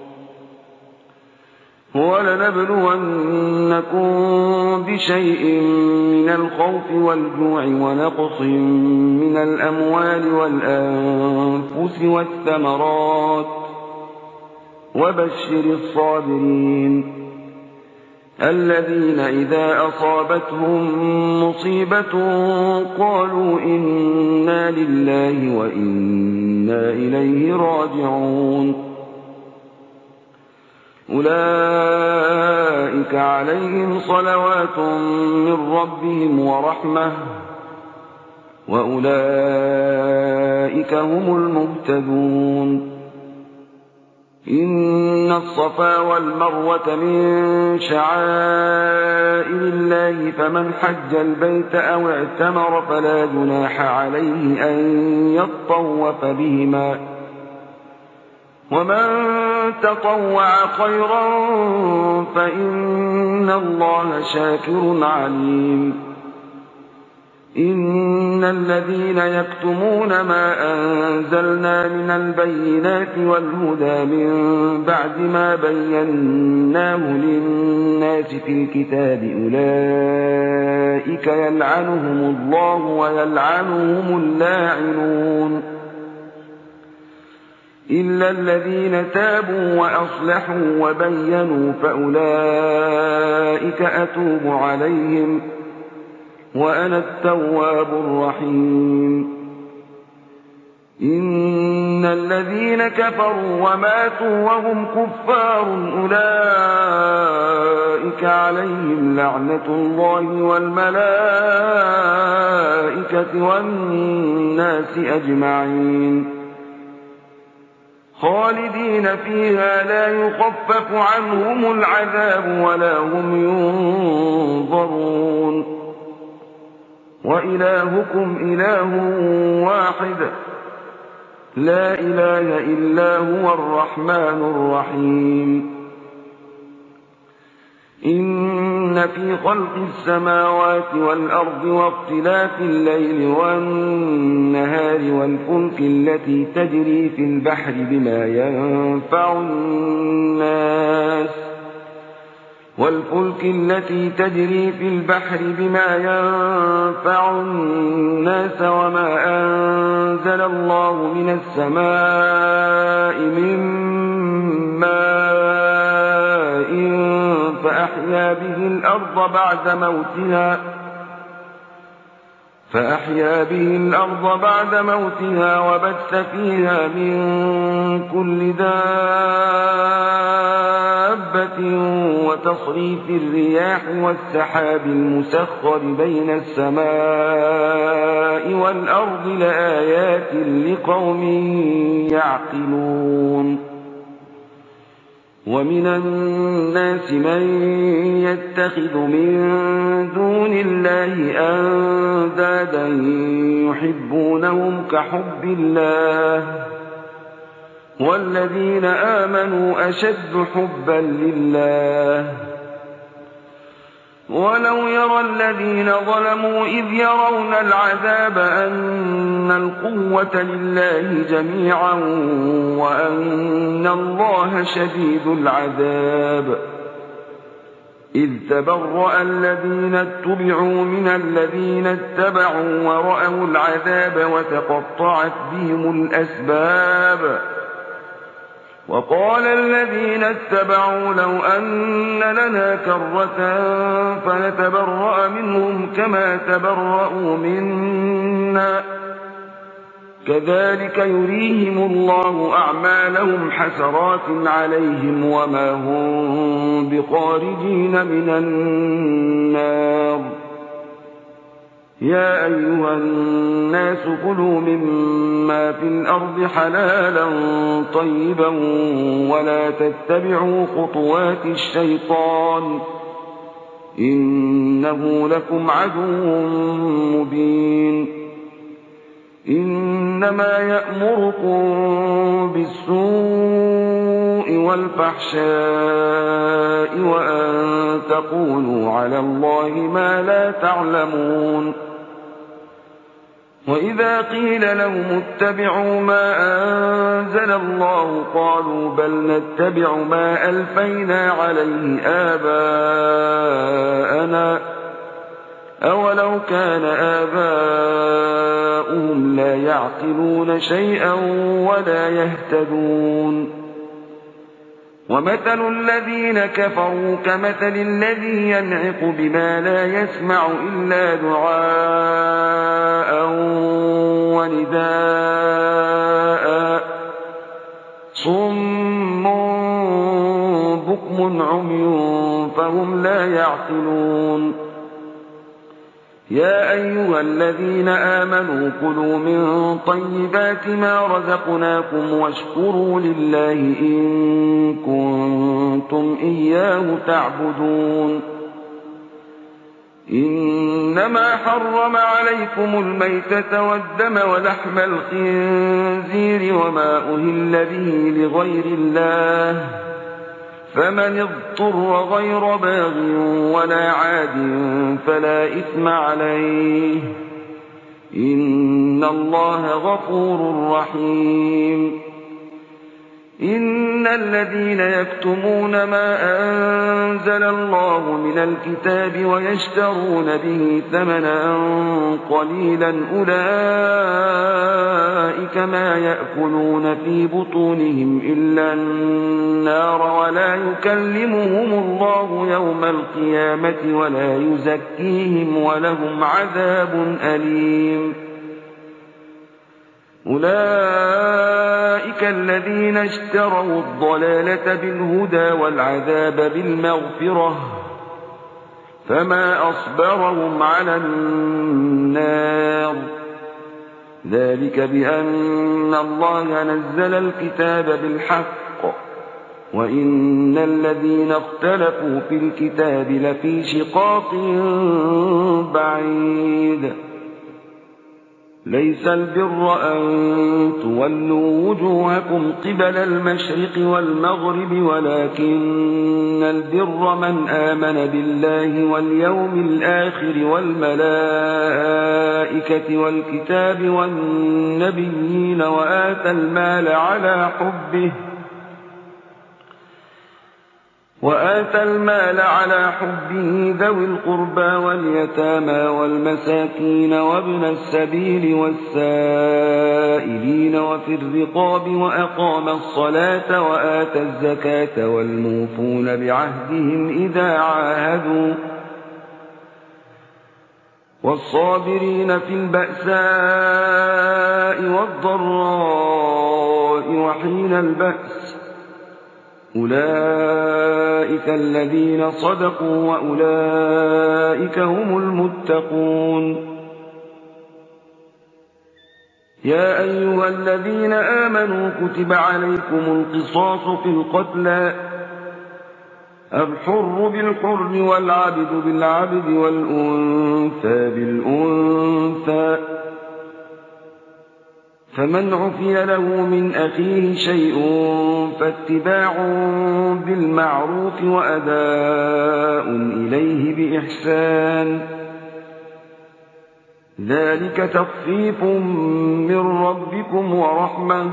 ولنبلونكم بشيء من الخوف والجوع ونقص من الأموال والأنفس والثمرات وبشر الصابرين الذين إذا أصابتهم مصيبة قالوا إنا لله وإنا إليه راجعون أولئك عليهم صلوات من ربهم ورحمة وأولئك هم المهتدون إن الصفا والمروة من شعائر الله فمن حج البيت أو اعتمر فلا جناح عليه أن يطوف بهما ومن تطوع خيرا فإن الله شاكر عليم إن الذين يكتمون ما أنزلنا من البينات والهدى من بعد ما بيناه للناس في الكتاب أولئك يلعنهم الله ويلعنهم اللاعنون إلا الذين تابوا وأصلحوا وبينوا فأولئك أتوب عليهم وأنا التواب الرحيم إن الذين كفروا وماتوا وهم كفار أولئك عليهم لعنة الله والملائكة والناس أجمعين خالدين فيها لا يخفف عنهم العذاب ولا هم ينظرون وإلهكم إله واحد لا إله إلا هو الرحمن الرحيم إن في خلق السماوات والأرض واختلاف الليل والنهار والفلك التي تجري في البحر بما ينفع الناس والفلك التي تجري في البحر بما ينفع الناس وما أنزل الله من السماء من ماء فأحيا به الأرض بعد موتها فأحيا به الأرض بعد موتها وبث فيها من كل دابة وتصريف الرياح والسحاب المسخر بين السماء والأرض لآيات لقوم يعقلون ومن الناس من يتخذ من دون الله أندادا يحبونهم كحب الله والذين آمنوا أشد حبا لله ولو يرى الذين ظلموا إذ يرون العذاب أن القوة لله جميعا وأن الله شديد العذاب إذ تبرأ الذين اتبعوا من الذين اتبعوا ورأوا العذاب وتقطعت بهم الأسباب وقال الذين اتبعوا لو أن لنا كرة فنتبرأ منهم كما تبرأوا منا كذلك يريهم الله أعمالهم حسرات عليهم وما هم بخارجين من النار يا أيها الناس كلوا مما في الأرض حلالا طيبا ولا تتبعوا خطوات الشيطان إنه لكم عدو مبين إنما يأمركم بالسوء والفحشاء وأن تقولوا على الله ما لا تعلمون وإذا قيل لهم اتبعوا ما أنزل الله قالوا بل نتبع ما ألفينا عليه آباءنا أولو كان آباؤهم لا يعقلون شيئا ولا يهتدون ومثل الذين كفروا كمثل الذي ينعق بما لا يسمع إلا دعاء ونداء صم بكم عمي فهم لا يعقلون يا أيها الذين آمنوا كلوا من طيبات ما رزقناكم واشكروا لله إن كنتم إياه تعبدون إنما حرم عليكم الميتة والدم ولحم الخنزير وما أهل به لغير الله فمن اضطر غير باغ ولا عاد فلا إثم عليه إن الله غفور رحيم إن الذين يكتمون ما أنزل الله من الكتاب ويشترون به ثمنا قليلا أولئك ما يأكلون في بطونهم إلا النار ولا يكلمهم الله يوم القيامة ولا يزكيهم ولهم عذاب أليم أولئك الذين اشتروا الضلالة بالهدى والعذاب بالمغفرة فما أصبرهم على النار ذلك بأن الله نزل الكتاب بالحق وإن الذين اختلفوا في الكتاب لفي شقاق بعيد ليس البر أن تولوا وجوهكم قبل المشرق والمغرب ولكن البر من آمن بالله واليوم الآخر والملائكة والكتاب والنبيين وآتى المال على حبه وآتى المال على حبه ذوي القربى واليتامى والمساكين وابن السبيل والسائلين وفي الرقاب وأقام الصلاة وآتى الزكاة والموفون بعهدهم إذا عاهدوا والصابرين في البأساء والضراء وحين البأس أولئك الذين صدقوا وأولئك هم المتقون يا أيها الذين آمنوا كتب عليكم القصاص في القتلى الحر بالحر والعبد بالعبد والأنثى بالأنثى فمن عفي له من أخيه شيء فاتباع بالمعروف وأداء إليه بإحسان ذلك تخفيف من ربكم ورحمة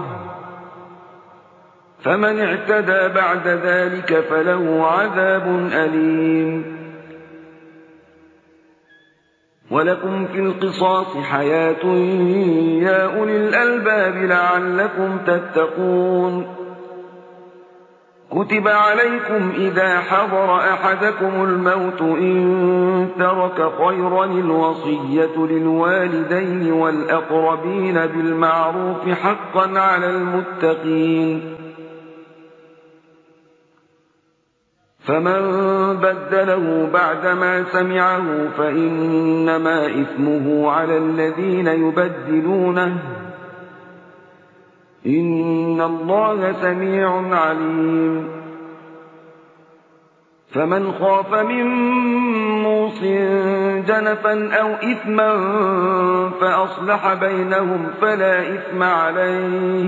فمن اعتدى بعد ذلك فله عذاب أليم ولكم في القصاص حياة يا أولي الألباب لعلكم تتقون كتب عليكم إذا حضر أحدكم الموت إن ترك خيرا الوصية للوالدين والأقربين بالمعروف حقا على المتقين فمن بدله بعدما سمعه فإنما إثمه على الذين يبدلونه إن الله سميع عليم فمن خاف من موص جنفا أو إثما فأصلح بينهم فلا إثم عليه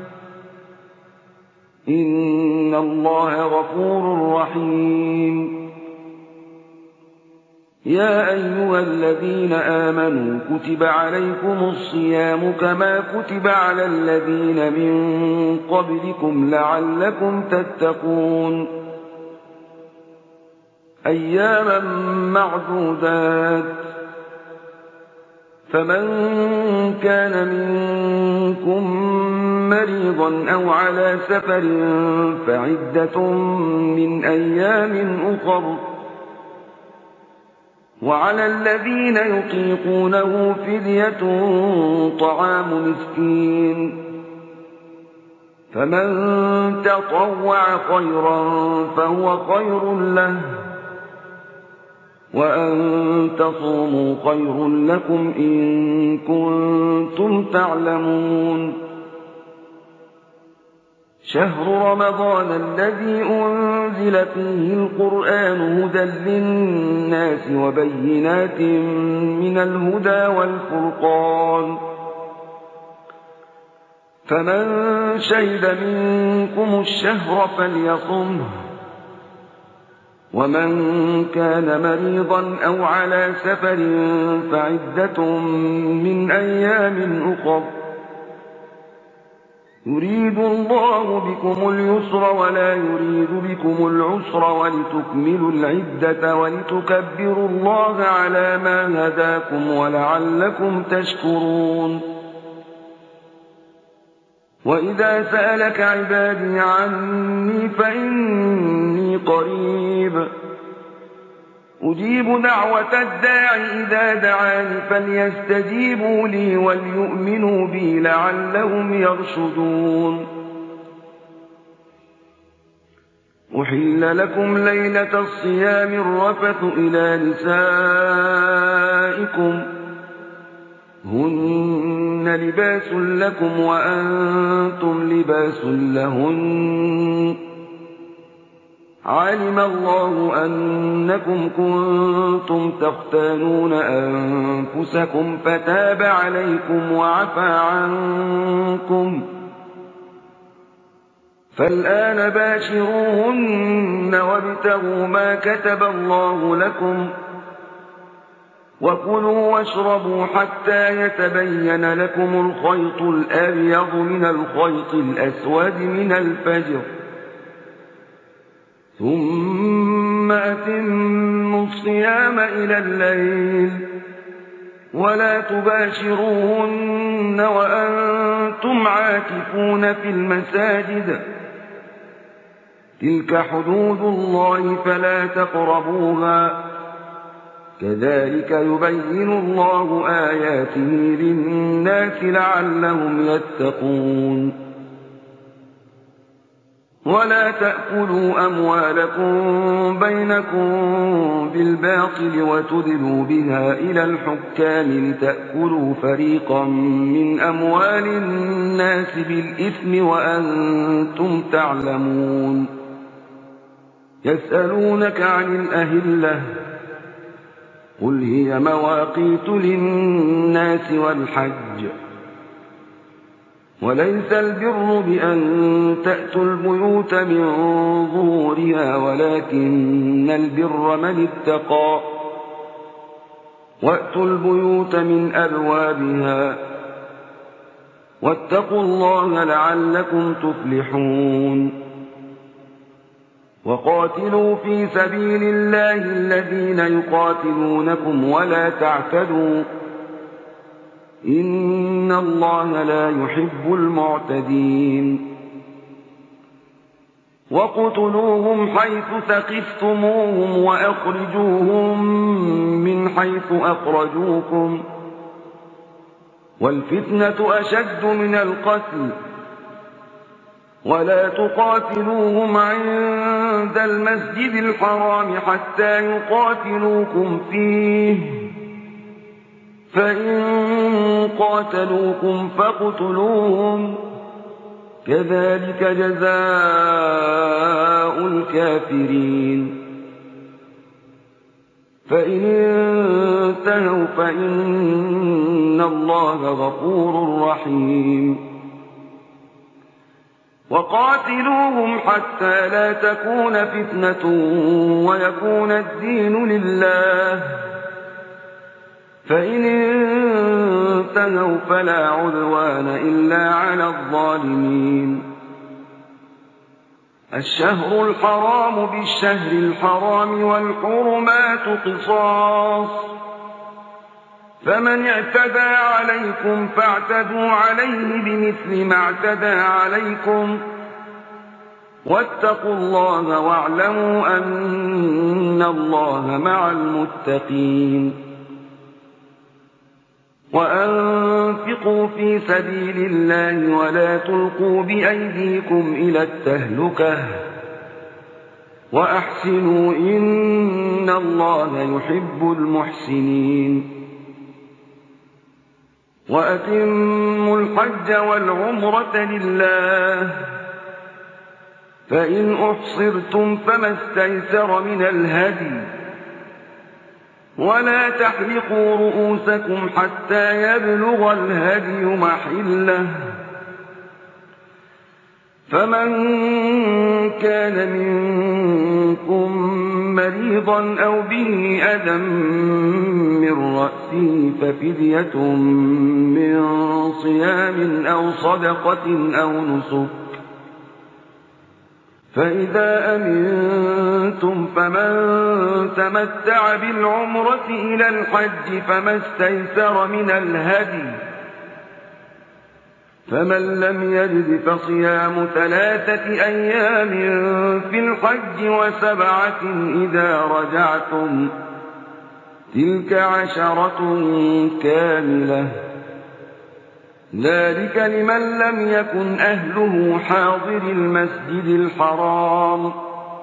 إن الله غفور رحيم يا أيها الذين آمنوا كتب عليكم الصيام كما كتب على الذين من قبلكم لعلكم تتقون أياما معدودات فمن كان منكم مريضا أو على سفر فعدة من أيام أخر، وعلى الذين يطيقونه فدية طعام مسكين، فمن تطوع خيرا فهو خير له، وأن تصوموا خير لكم إن كنتم تعلمون. شهر رمضان الذي أنزل فيه القرآن هدى للناس وبينات من الهدى والفرقان، فمن شهد منكم الشهر فليصمه، ومن كان مريضا أو على سفر فعدة من أيام أخر، يريد الله بكم اليسر ولا يريد بكم العسر ولتكملوا العدة ولتكبروا الله على ما هداكم ولعلكم تشكرون. وإذا سألك عبادي عني فإني قريب أجيب دعوة الداع إذا دعاني فليستجيبوا لي وليؤمنوا بي لعلهم يرشدون. أحل لكم ليلة الصيام الرفث إلى نسائكم هن لباس لكم وأنتم لباس لهن، علم الله أنكم كنتم تختانون أنفسكم فتاب عليكم وعفى عنكم، فالآن باشروهن وابتغوا ما كتب الله لكم، وكلوا واشربوا حتى يتبين لكم الخيط الأبيض من الخيط الأسود من الفجر، ثم أتموا الصيام إلى الليل، ولا تباشروهن وأنتم عاكفون في المساجد، تلك حدود الله فلا تقربوها، كذلك يبين الله آياته للناس لعلهم يتقون. ولا تأكلوا أموالكم بينكم بالباطل وتدلوا بها إلى الحكام لتأكلوا فريقا من أموال الناس بالإثم وأنتم تعلمون. يسألونك عن الأهلة قل هي مواقيت للناس والحج، وليس البر بأن تأتوا البيوت من ظهورها ولكن البر من اتقى، وأتوا البيوت من أبوابها، واتقوا الله لعلكم تفلحون. وقاتلوا في سبيل الله الذين يقاتلونكم ولا تعتدوا، إن الله لا يحب المعتدين. وقتلوهم حيث ثقفتموهم وأخرجوهم من حيث أخرجوكم، والفتنة أشد من القتل، ولا تقاتلوهم عند المسجد الحرام حتى يقاتلوكم فيه، فإن قاتلوكم فاقتلوهم، كذلك جزاء الكافرين. فإن انتهوا فإن الله غفور رحيم. وقاتلوهم حتى لا تكون فتنة ويكون الدين لله، فإن انتهوا فلا عدوان إلا على الظالمين. الشهر الحرام بالشهر الحرام والحرمات قصاص، فمن اعتدى عليكم فاعتدوا عليه بمثل ما اعتدى عليكم واتقوا الله واعلموا أن الله مع المتقين وأنفقوا في سبيل الله ولا تلقوا بأيديكم إلى التهلكة وأحسنوا إن الله يحب المحسنين وأتموا الحج والعمرة لله فإن أحصرتم فما استيسر من الهدي ولا تحلقوا رؤوسكم حتى يبلغ الهدي محله فمن كان منكم مريضا أو به أذى من رأسه ففدية من صيام أو صدقة أو نسك فإذا أمنتم فمن تمتع بالعمرة إلى الحج فما استيسر من الهدي فمن لم يجد فصيام ثلاثة أيام في الحج وسبعة إذا رجعتم تلك عشرة كاملة ذلك لمن لم يكن أهله حاضر المسجد الحرام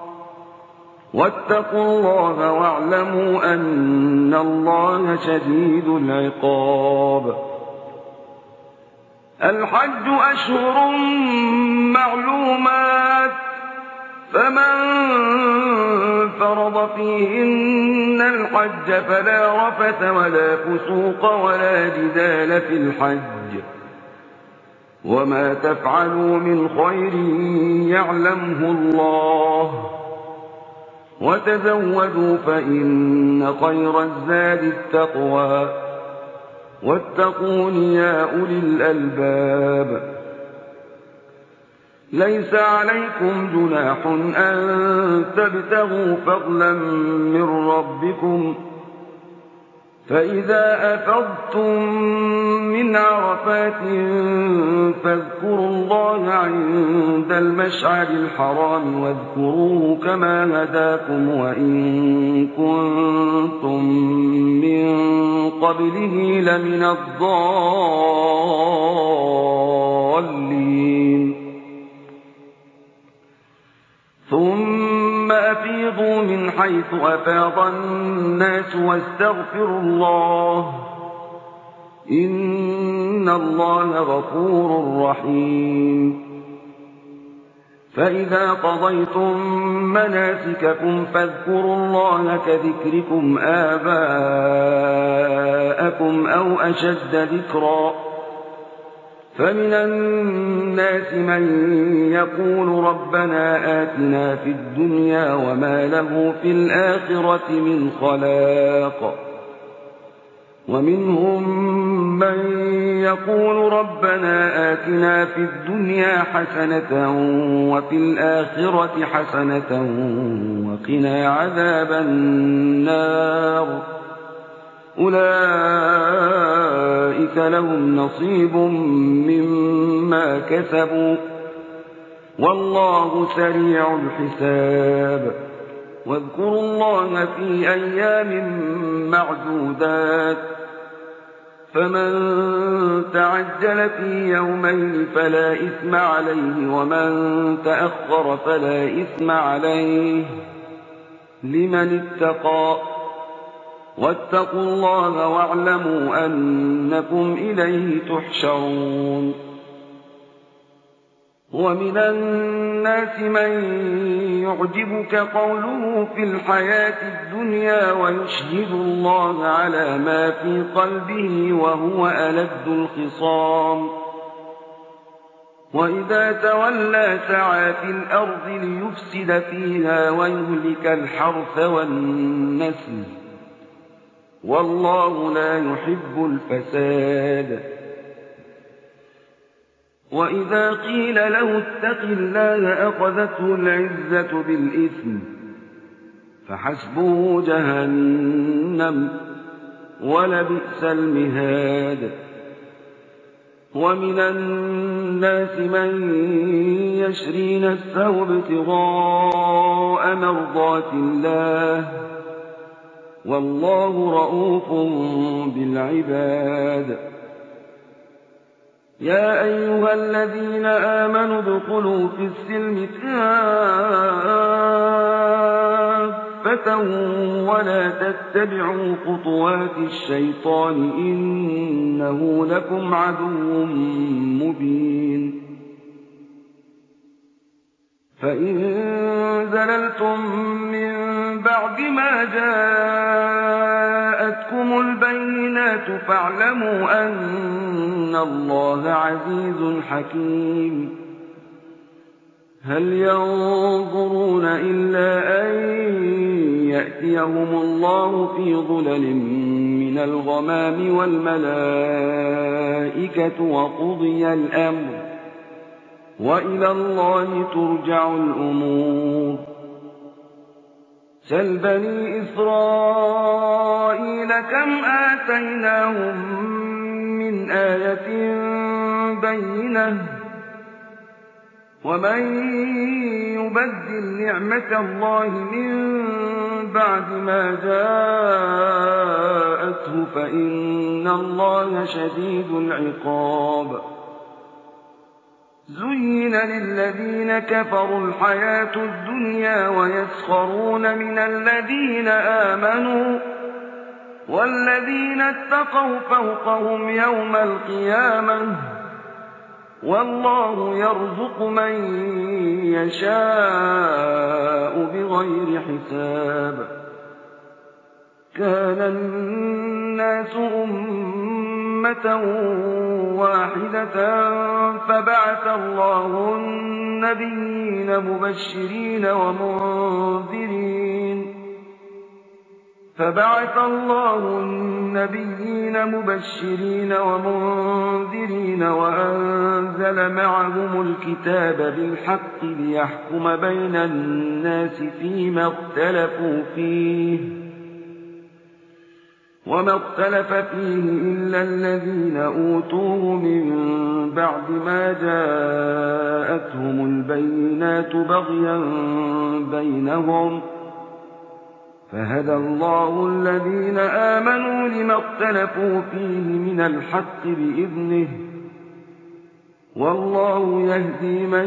واتقوا الله واعلموا أن الله شديد العقاب الحج أشهر معلومات فمن فرض فيهن الحج فلا رفث ولا فسوق ولا جدال في الحج وما تفعلوا من خير يعلمه الله وتزودوا فإن خير الزاد التقوى واتقون يا أولي الألباب ليس عليكم جناح أن تبتغوا فضلا من ربكم فإذا أفضتم من عرفات فاذكروا الله عند المشعر الحرام واذكروه كما هداكم وإن كنتم من قبله لمن الضالين ثم أفيضوا من حيث أفاض الناس واستغفروا الله إن الله غفور رحيم فإذا قضيتم مناسككم فاذكروا الله كذكركم آباءكم أو أشد ذكرا فمن الناس من يقول ربنا آتنا في الدنيا وما له في الآخرة من خلاق ومنهم من يقول ربنا آتنا في الدنيا حسنة وفي الآخرة حسنة وقنا عذاب النار أولئك لهم نصيب مما كسبوا والله سريع الحساب واذكروا الله في أيام معدودات فمن تعجل في يومين فلا إثم عليه ومن تأخر فلا إثم عليه لمن اتقى واتقوا الله واعلموا أنكم إليه تحشرون ومن الناس من يعجبك قوله في الحياة الدنيا ويشهد الله على ما في قلبه وهو ألد الخصام وإذا تولى سعى في الأرض ليفسد فيها ويهلك الحرث والنسل والله لا يحب الفساد وإذا قيل له اتق الله أخذته العزة بالإثم فحسبه جهنم وَلَبِئْسَ الْمِهَادُ وَمِنَ النَّاسِ مَن يَشْرِي نَفْسَهُ ابْتِغَاءَ مَرْضَاتِ اللَّهِ ۗ وَاللَّهُ رَءُوفٌ بِالْعِبَادِ. يَا أَيُّهَا الَّذِينَ آمَنُوا ادْخُلُوا فِي السِّلْمِ كَافَّةً وَلَا تَتَّبِعُوا خُطُوَاتِ الشَّيْطَانِ ۚ إِنَّهُ لَكُمْ عَدُوٌّ مُّبِينٌ. فَإِن زَلَلْتُم مِّن بَعْدِ مَا جَاءَتْكُمُ الْبَيِّنَاتُ فَاعْلَمُوا أَنَّ اللَّهَ عَزِيزٌ حَكِيمٌ. هَلْ يَنظُرُونَ إِلَّا أَن يَأْتِيَهُمُ اللَّهُ فِي ظُلَلٍ مِّنَ الْغَمَامِ وَالْمَلَائِكَةُ وَقُضِيَ الْأَمْرُ ۚ وَإِلَى اللَّهِ تُرْجَعُ الْأُمُورُ. سَلْ بَنِي إِسْرَائِيلَ كَمْ آتَيْنَاهُم مِّنْ آيَةٍ بَيِّنَةٍ ۗ وَمَن يُبَدِّلْ نِعْمَةَ اللَّهِ مِن بَعْدِ مَا جَاءَتْهُ فَإِنَّ اللَّهَ شَدِيدُ الْعِقَابِ. زُيِّنَ لِلَّذِينَ كَفَرُوا الْحَيَاةُ الدُّنْيَا وَيَسْخَرُونَ مِنَ الَّذِينَ آمَنُوا ۘ وَالَّذِينَ اتَّقَوْا فَوْقَهُمْ يَوْمَ الْقِيَامَةِ ۗ وَاللَّهُ يَرْزُقُ مَن يَشَاءُ بِغَيْرِ حِسَابٍ. كَانَ النَّاسُ أُمَّةً وَاحِدَةً فَبَعَثَ اللَّهُ النَّبِيِّينَ مُبَشِّرِينَ وَمُنذِرِينَ فَبَعَثَ اللَّهُ النَّبِيِّينَ مُبَشِّرِينَ وَمُنذِرِينَ وَأَنزَلَ مَعَهُمُ الْكِتَابَ بِالْحَقِّ لِيَحْكُمَ بَيْنَ النَّاسِ فِيمَا اخْتَلَفُوا فِيهِ ۚ وَمَا اخْتَلَفَ فِيهِ إِلَّا الَّذِينَ أُوتُوهُ مِن بَعْدِ مَا جَاءَتْهُمُ الْبَيِّنَاتُ بَغْيًا بَيْنَهُمْ ۖ فَهَدَى اللَّهُ الَّذِينَ آمَنُوا لِمَا اخْتَلَفُوا فِيهِ مِنَ الْحَقِّ بِإِذْنِهِ ۗ وَاللَّهُ يَهْدِي مَن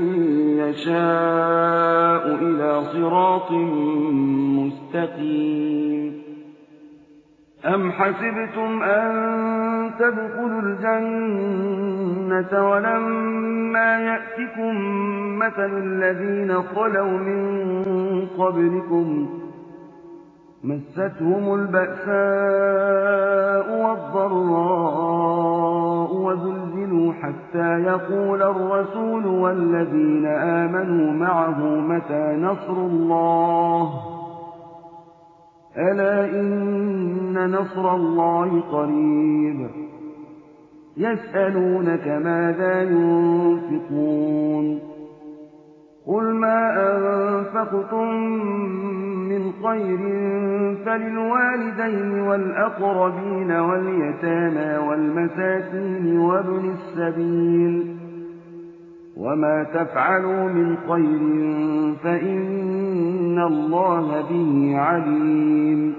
يَشَاءُ إِلَىٰ صِرَاطٍ مُّسْتَقِيمٍ. أَمْ حَسِبْتُمْ أَن تَدْخُلُوا الْجَنَّةَ وَلَمَّا يَأْتِكُم مَّثَلُ الَّذِينَ خَلَوْا مِن قَبْلِكُم ۖ مَّسَّتْهُمُ الْبَأْسَاءُ وَالضَّرَّاءُ وَزُلْزِلُوا حَتَّىٰ يَقُولَ الرَّسُولُ وَالَّذِينَ آمَنُوا مَعَهُ مَتَىٰ نَصْرُ اللَّهِ ۗ أَلَا إِنَّ نَصْرَ اللَّهِ قَرِيبٌ. يَسْأَلُونَكَ مَاذَا يُنفِقُونَ ۖ قُلْ مَا أَنفَقْتُم مِّنْ خَيْرٍ فَلِلْوَالِدَيْنِ وَالْأَقْرَبِينَ وَالْيَتَامَىٰ وَالْمَسَاكِينِ وَابْنِ السَّبِيلِ ۗ وَمَا تَفْعَلُوا مِنْ خَيْرٍ فَإِنَّ اللَّهَ بِهِ عَلِيمٌ.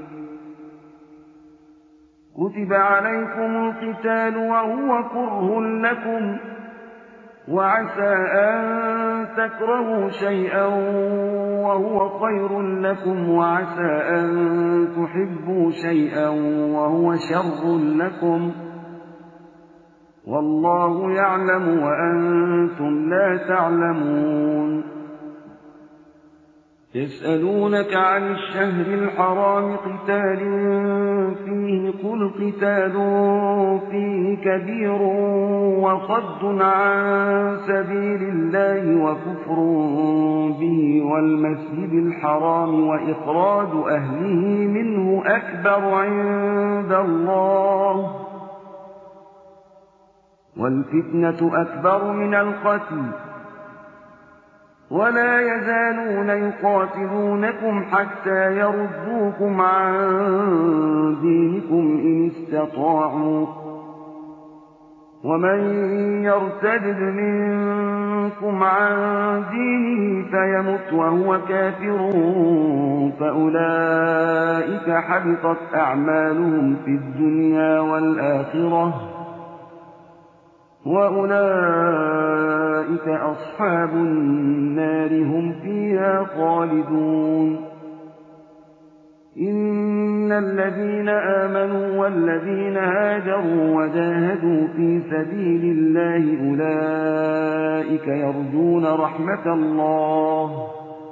كُتِبَ عَلَيْكُمُ الْقِتَالُ وَهُوَ كُرْهٌ لَّكُمْ ۖ وَعَسَىٰ أَن تَكْرَهُوا شَيْئًا وَهُوَ خَيْرٌ لَّكُمْ، وَعَسَىٰ أَن تُحِبُّوا شَيْئًا وَهُوَ شَرٌّ لَّكُمْ ۗ وَاللَّهُ يَعْلَمُ وَأَنتُمْ لَا تَعْلَمُونَ. يَسْأَلُونَكَ عَنِ الشَّهْرِ الْحَرَامِ قِتَالٍ فِيهِ ۖ قُلْ قِتَالٌ فِيهِ كَبِيرٌ وَصَدٌّ عَن سَبِيلِ اللَّهِ وَكُفْرٌ بِهِ وَالْمَسْجِدِ الْحَرَامِ وَإِخْرَاجُ أَهْلِهِ مِنْهُ أَكْبَرُ عِندَ اللَّهِ ۗ وَالْفِتْنَةُ أَكْبَرُ مِنَ الْقَتْلِ ۗ ولا يزالون يقاتلونكم حتى يردوكم عن دينكم إن استطاعوا ومن يرتد منكم عن دينه فيمت وهو كافر فأولئك حبطت أعمالهم في الدنيا والآخرة وأولئك أصحاب النار هم فيها خالدون إن الذين آمنوا والذين هاجروا وجاهدوا في سبيل الله أولئك يرجون رحمة الله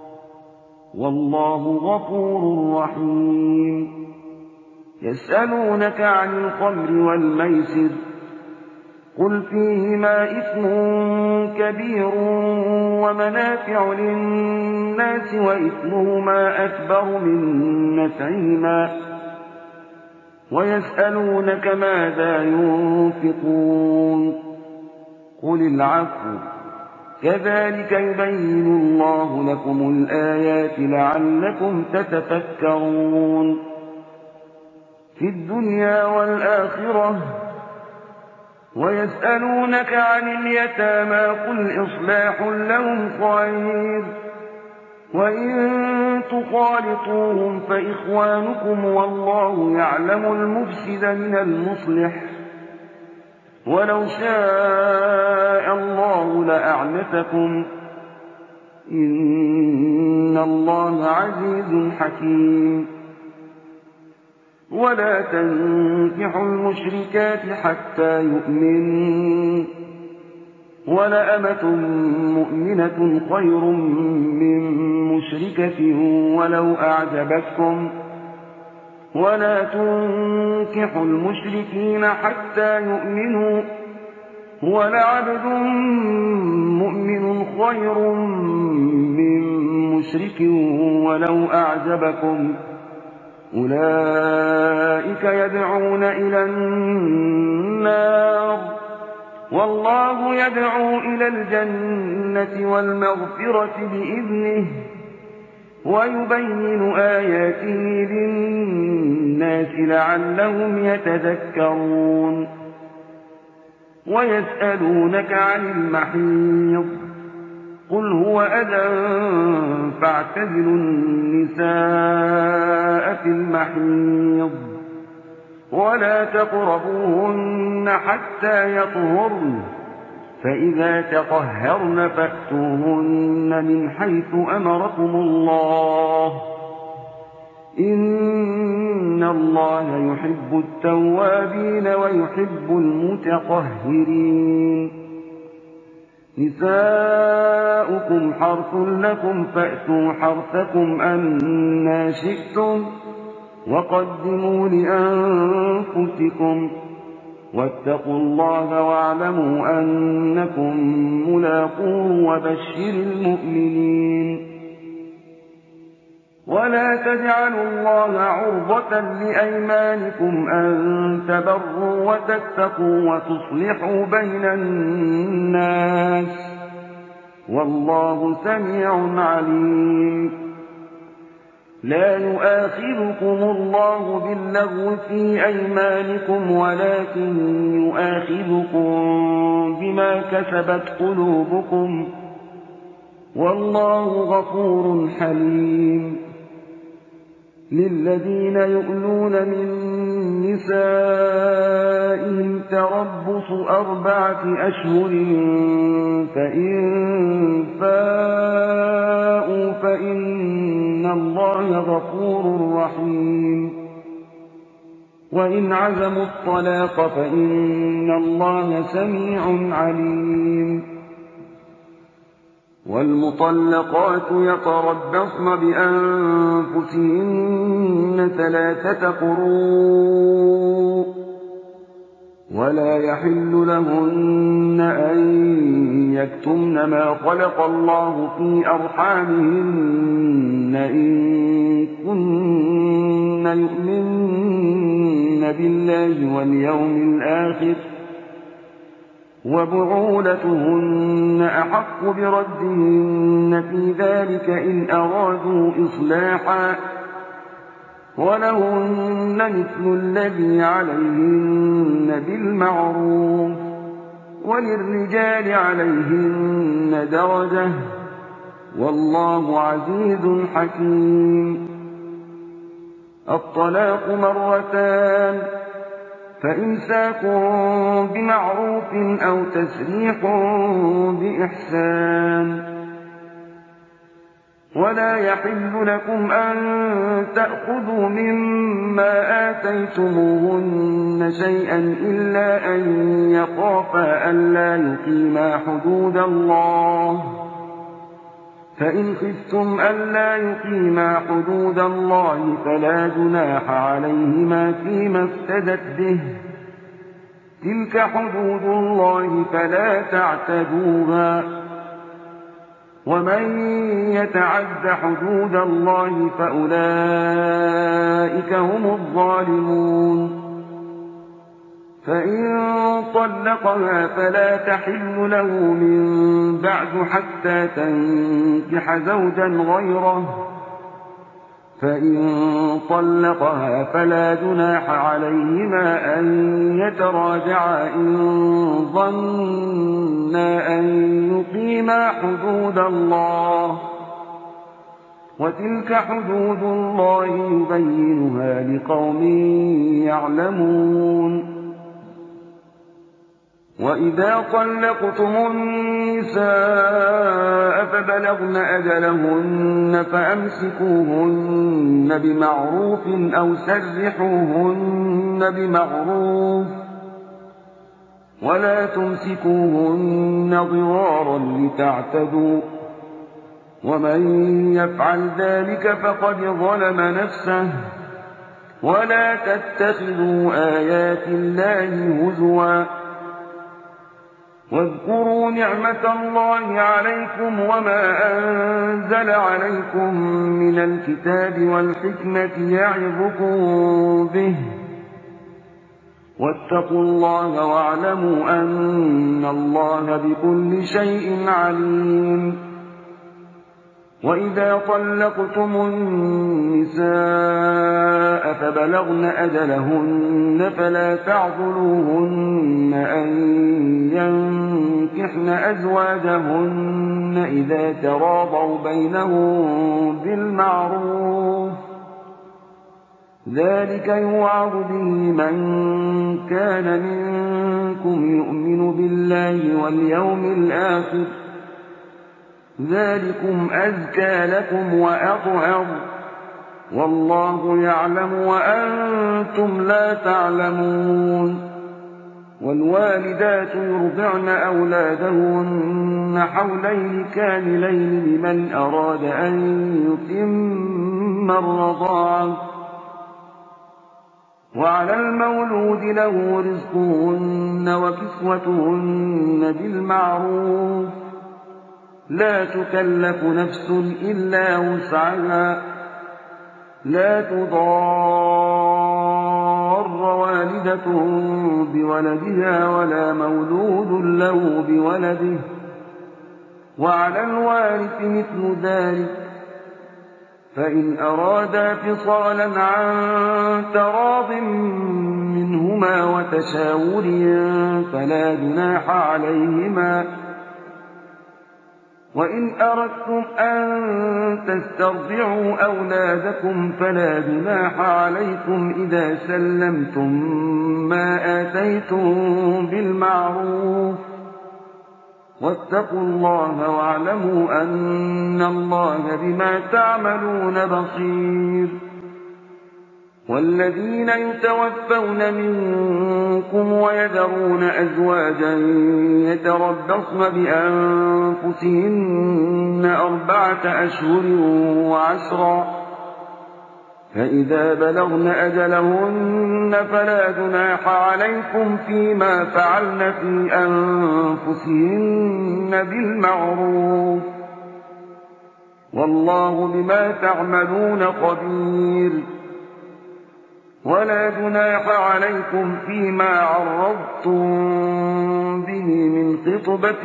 والله غفور رحيم يسألونك عن الخمر والميسر قل فيهما إثم كبير ومنافع للناس وإثمهما أكبر من نفعهما ويسألونك ماذا ينفقون قل العفو كذلك يبين الله لكم الآيات لعلكم تتفكرون في الدنيا والآخرة ويسألونك عن اليتامى قل إصلاح لهم خير وإن تخالطوهم فإخوانكم والله يعلم المفسد من المصلح ولو شاء الله لأعنتكم إن الله عزيز حكيم ولا تنكحوا المشركات حتى يؤمنوا ولأمة مؤمنة خير من مشركة ولو أعجبتكم ولا تنكحوا المشركين حتى يؤمنوا ولعبد مؤمن خير من مشرك ولو أعجبكم أولئك يدعون إلى النار والله يدعو إلى الجنة والمغفرة بإذنه ويبين آياته للناس لعلهم يتذكرون ويسألونك عن المحيض قل هو أذى فاعتزلوا النساء في المحيض ولا تقربوهن حتى يطهرن فإذا تطهرن فأتوهن من حيث أمركم الله إن الله يحب التوابين ويحب المتطهرين نساؤكم حرث لكم فأتوا حرثكم أنى شئتم وقدموا لأنفسكم واتقوا الله واعلموا أنكم ملاقوه وبشر المؤمنين ولا تجعلوا الله عرضة لأيمانكم أن تبروا وتتقوا وتصلحوا بين الناس والله سميع عليم لا يؤاخذكم الله باللغو في أيمانكم ولكن يؤاخذكم بما كسبت قلوبكم والله غفور حليم للذين يؤلون من نسائهم تربص أربعة أشهر فإن فاءوا فإن الله غفور رحيم وإن عزموا الطلاق فإن الله سميع عليم والمطلقات يتربصن بأنفسهن ثلاثة قروء ولا يحل لهن أن يكتمن ما خلق الله في أرحامهن إن كن يؤمن بالله واليوم الآخر وبعولتهن أحق بردهن في ذلك إن أرادوا إصلاحا ولهن مثل الذي عليهن بالمعروف وللرجال عليهن درجة والله عزيز حكيم. الطلاق مرتان فإمساك بمعروف أو تسريح بإحسان. ولا يحل لكم أن تأخذوا مما آتيتموهن شيئا إلا أن يخافا ألا يقيما حدود الله فإن خفتم ألا يقيما حدود الله فلا جناح عليهما فيما افتدت به تلك حدود الله فلا تعتدوها ومن يتعد حدود الله فأولئك هم الظالمون. فإن طلقها فلا تحل له من بعد حتى تنكح زوجا غيره فإن طلقها فلا جناح عليهما أن يتراجعا إن ظنا أن يقيما حدود الله وتلك حدود الله يبينها لقوم يعلمون. وإذا طلقتم النساء فبلغن أجلهن فأمسكوهن بمعروف أو سرحوهن بمعروف ولا تمسكوهن ضرارا لتعتدوا ومن يفعل ذلك فقد ظلم نفسه ولا تتخذوا آيات الله هزوا واذكروا نعمة الله عليكم وما أنزل عليكم من الكتاب والحكمة يعظكم به واتقوا الله واعلموا أن الله بكل شيء عليم. وإذا طلقتم النساء فبلغن أجلهن فلا تعضلوهن أن ينكحن أزواجهن إذا تراضوا بينهم بالمعروف ذلك يوعظ به من كان منكم يؤمن بالله واليوم الآخر ذلكم أزكى لكم وأطهر والله يعلم وأنتم لا تعلمون. والوالدات يرضعن أولادهن حولين كاملين لمن أراد أن يتم الرضاعة وعلى المولود له رزقهن وكسوتهن بالمعروف لا تكلف نفس إلا وسعها لا تضار والدة بولدها ولا مولود له بولده وعلى الوارث مثل ذلك فإن أرادا فصالا عن تراض منهما وتشاور فلا جناح عليهما. وإن أردتم أن تسترضعوا أولادكم فلا جناح عليكم إذا سلمتم ما آتيتم بالمعروف واتقوا الله واعلموا أن الله بما تعملون بصير. والذين يتوفون منكم ويذرون أزواجا يتربصن بأنفسهن أربعة أشهر وعشرا فإذا بلغن أجلهن فلا جناح عليكم فيما فعلن في أنفسهن بالمعروف والله بما تعملون خبير. ولا جناح عليكم فيما عرضتم به من خطبة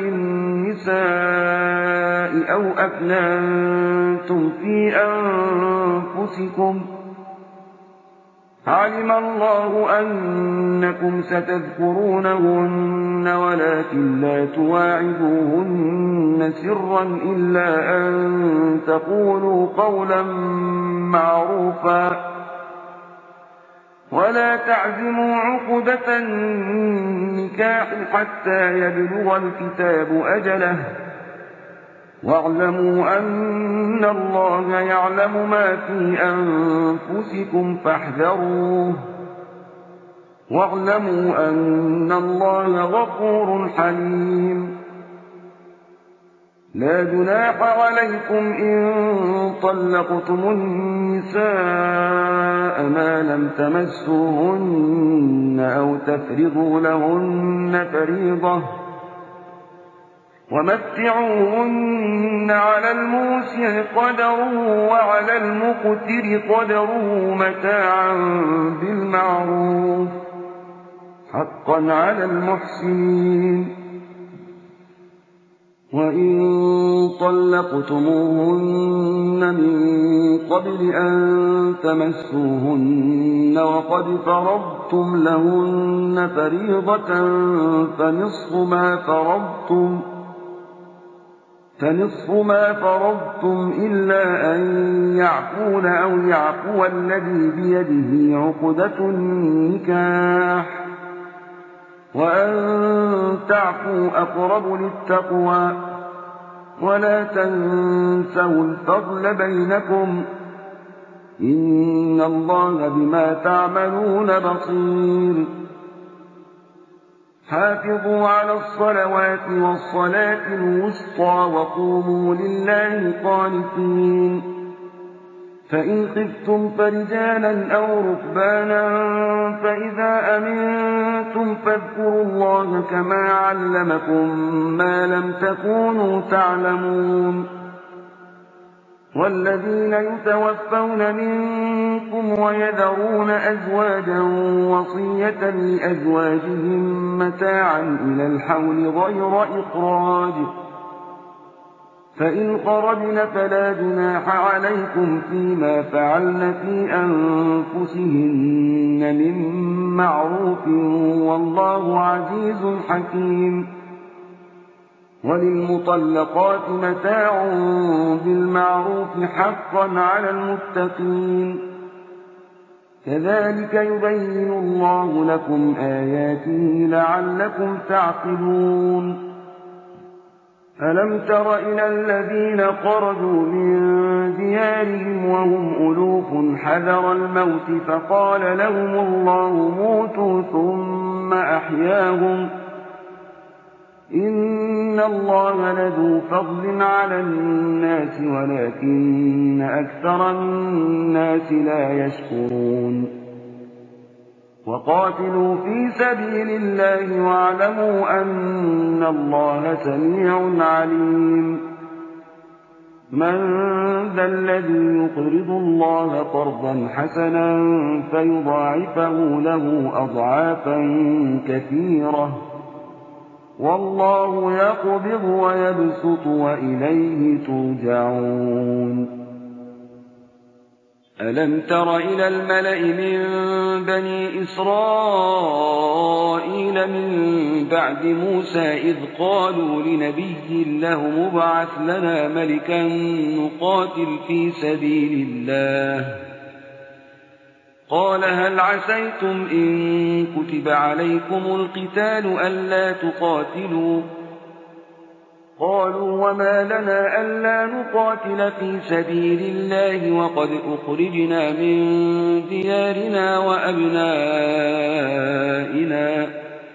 النساء أو أكننتم في أنفسكم علم الله أنكم ستذكرونهن ولكن لا تواعدوهن سرا إلا أن تقولوا قولا معروفا ولا تعزموا عقدة النكاح حتى يبلغ الكتاب أجله واعلموا أن الله يعلم ما في أنفسكم فاحذروه واعلموا أن الله غفور حليم لا جناح عليكم إن طلقتم النساء ما لم تمسوهن أو تفرضوا لهن فريضة ومتعوهن على الموسع قدره وعلى المقتر قدره متاعا بالمعروف حقا على المحسنين وإن طلقتموهن من قبل أن تمسوهن وقد فرضتم لهن فريضة فنصف ما فرضتم فنصف ما فرضتم إلا أن يعفون أو يعفو الذي بيده عقدة النكاح وأن تعفوا أقرب للتقوى ولا تنسوا الفضل بينكم إن الله بما تعملون بصير حافظوا على الصلوات والصلاة الوسطى وقوموا لله قانتين فإن خفتم فرجالا أو ركبانا فإذا أمنتم فاذكروا الله كما علمكم ما لم تكونوا تعلمون والذين يتوفون منكم ويذرون أزواجا وصية لأزواجهم متاعا إلى الحول غير إخراج فإن خرجن فلا جناح عليكم فيما فعلن في أنفسهن من معروف والله عزيز حكيم وللمطلقات متاع بالمعروف حقا على المتقين كذلك يبين الله لكم آياته لعلكم تعقلون ألم تر إلى الذين خرجوا من ديارهم وهم ألوف حذر الموت فقال لهم الله موتوا ثم أحياهم إن الله لذو فضل على الناس ولكن أكثر الناس لا يشكرون وقاتلوا في سبيل الله واعلموا أن الله سميع عليم من ذا الذي يقرض الله قرضا حسنا فيضاعفه له أضعافا كثيرة والله يقبض ويبسط وإليه ترجعون ألم تر إلى الملأ من بني إسرائيل من بعد موسى إذ قالوا لنبي له مبعث لنا ملكا نقاتل في سبيل الله قال هل عسيتم إن كتب عليكم القتال ألا تقاتلوا قالوا وما لنا ألا نقاتل في سبيل الله وقد أخرجنا من ديارنا وأبنائنا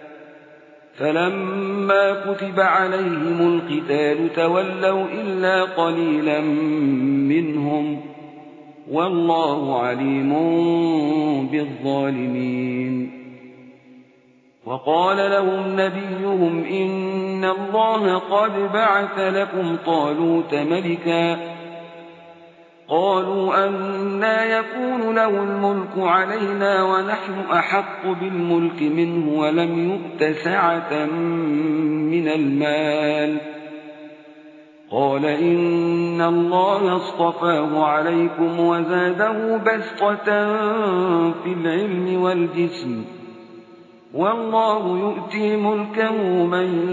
فلما كتب عليهم القتال تولوا إلا قليلا منهم والله عليم بالظالمين وقال لهم نبيهم إن الله قد بعث لكم طالوت ملكا قالوا أنى يكون له الملك علينا ونحن أحق بالملك منه ولم يؤت سعة من المال. قال إن الله اصطفاه عليكم وزاده بسطة في العلم والجسم والله يؤتي ملكه من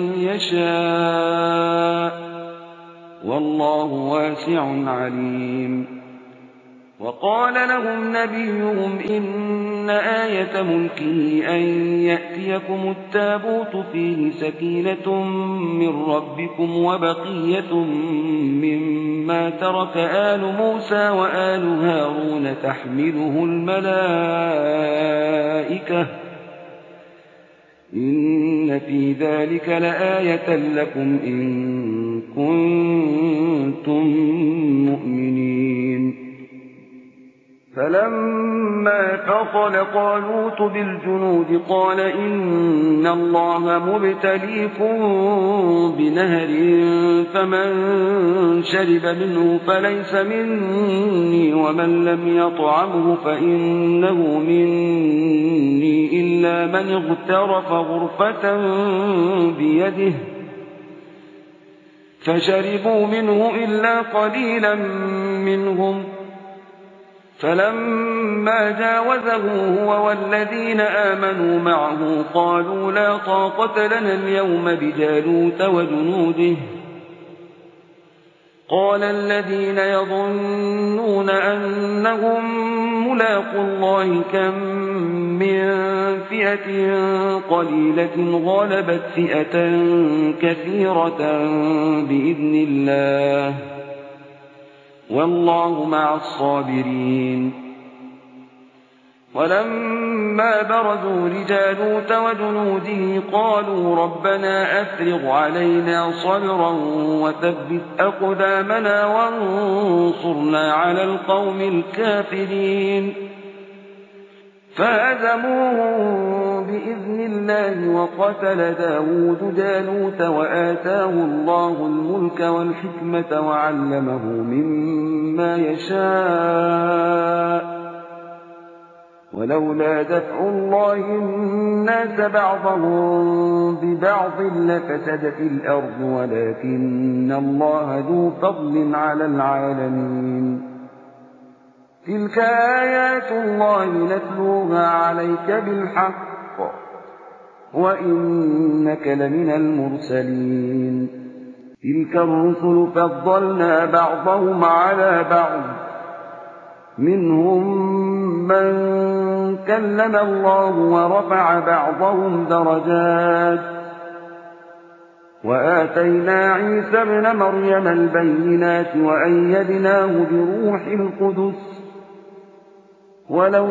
يشاء والله واسع عليم. وقال لهم نبيهم إن آية ملكه أن يأتيكم التابوت فيه سكينة من ربكم وبقية مما ترك آل موسى وآل هارون تحمله الملائكة إن في ذلك لآية لكم إن كنتم مؤمنين. فلما فصل طالوت بالجنود قال إن الله مبتليكم بنهر فمن شرب منه فليس مني ومن لم يطعمه فإنه مني إلا من اغترف غرفة بيده فشربوا منه إلا قليلا منهم. فلما جاوزه هو والذين آمنوا معه قالوا لا طاقة لنا اليوم بجالوت وجنوده. قال الذين يظنون أنهم ملاقو الله كم من فئة قليلة غلبت فئة كثيرة بإذن الله والله مع الصابرين. ولما برزوا لجالوت وجنوده قالوا ربنا أفرغ علينا صبرا وثبت أقدامنا وانصرنا على القوم الكافرين. فهزموهم بإذن الله وقتل داود جالوت وآتاه الله الملك والحكمة وعلمه مما يشاء ولولا دفع الله الناس بعضهم ببعض لفسدت الأرض ولكن الله ذو فضل على العالمين. تلك آيات الله نتلوها عليك بالحق وإنك لمن المرسلين. تلك الرسل فضلنا بعضهم على بعض منهم من كلم الله ورفع بعضهم درجات وآتينا عيسى ابن مريم البينات وأيدناه بروح القدس ولو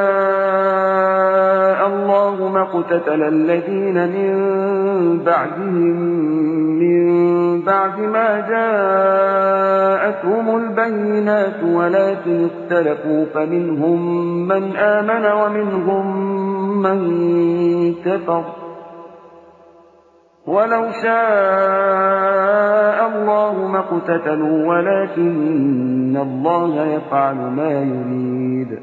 شاء الله ما اقتتل الذين من بعدهم من بعد ما جاءتهم البينات ولكن اختلفوا فمنهم من آمن ومنهم من كفر ولو شاء الله ما اقتتلوا ولكن الله يفعل ما يريد.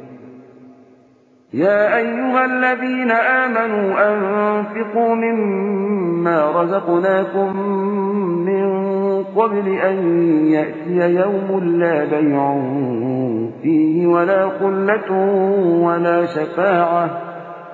يا أيها الذين آمنوا أنفقوا مما رزقناكم من قبل أن يأتي يوم لا بيع فيه ولا خلة ولا شفاعة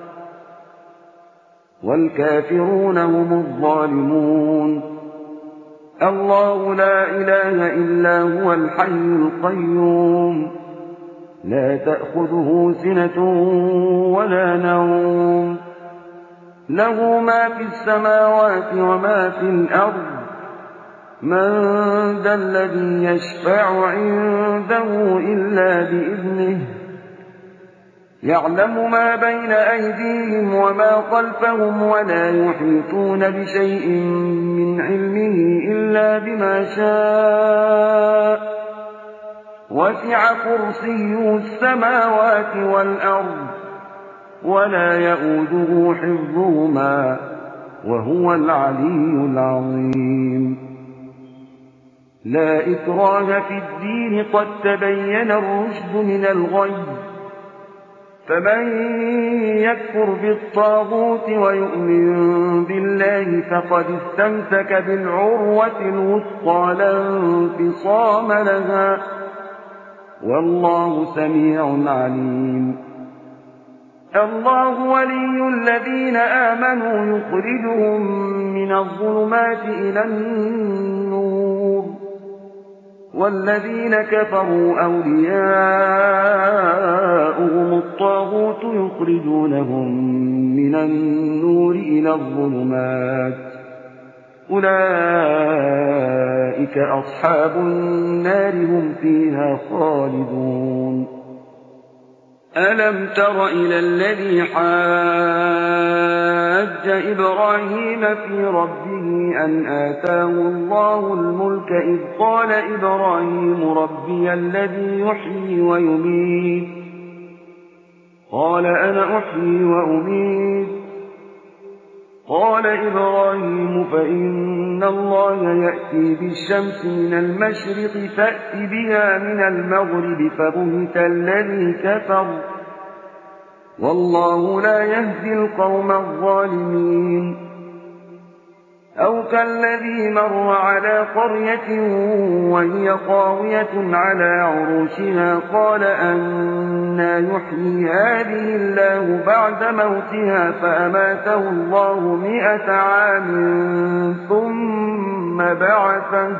والكافرون هم الظالمون. الله لا إله إلا هو الحي القيوم لا تأخذه سنة ولا نوم له ما في السماوات وما في الأرض. من ذا الذي يشفع عنده إلا بإذنه يعلم ما بين أيديهم وما خلفهم ولا يحيطون بشيء من علمه إلا بما شاء وسع كرسيه السماوات والأرض ولا يئوده حفظهما وهو العلي العظيم. لا إكراه في الدين قد تبين الرشد من الغي فمن يكفر بالطاغوت ويؤمن بالله فقد استمسك بالعروة الوثقى لا انفصام لها والله سميع عليم الله ولي الذين آمنوا يخرجهم من الظلمات إلى النور والذين كفروا أولياؤهم الطاغوت يخرجونهم من النور إلى الظلمات أولئك أصحاب النار هم فيها خالدون ألم تر إلى الذي حاج إبراهيم في ربه أن آتاه الله الملك إذ قال إبراهيم ربي الذي يحيي ويميت قال أنا أحيي وأميت قال إبراهيم فإن الله يأتي بالشمس من المشرق فأت بها من المغرب فبهت الذي كفر والله لا يهدي القوم الظالمين أو كالذي مر على قرية وهي خاوية على عروشها قال أنى يحيي هذه الله بعد موتها فأماته الله مئة عام ثم بعثه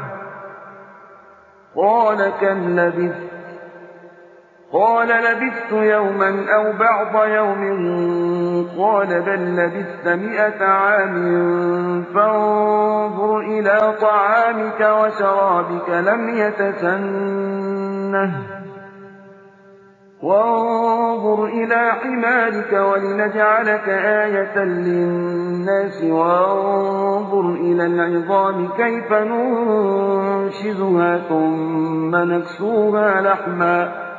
قال كم لبثت قال لبثت يوما أو بعض يوم قال بل لبثت مئة عام فانظر إلى طعامك وشرابك لم يتسنه وانظر إلى حمارك ولنجعلك آية للناس وانظر إلى العظام كيف ننشزها ثم نكسوها لحما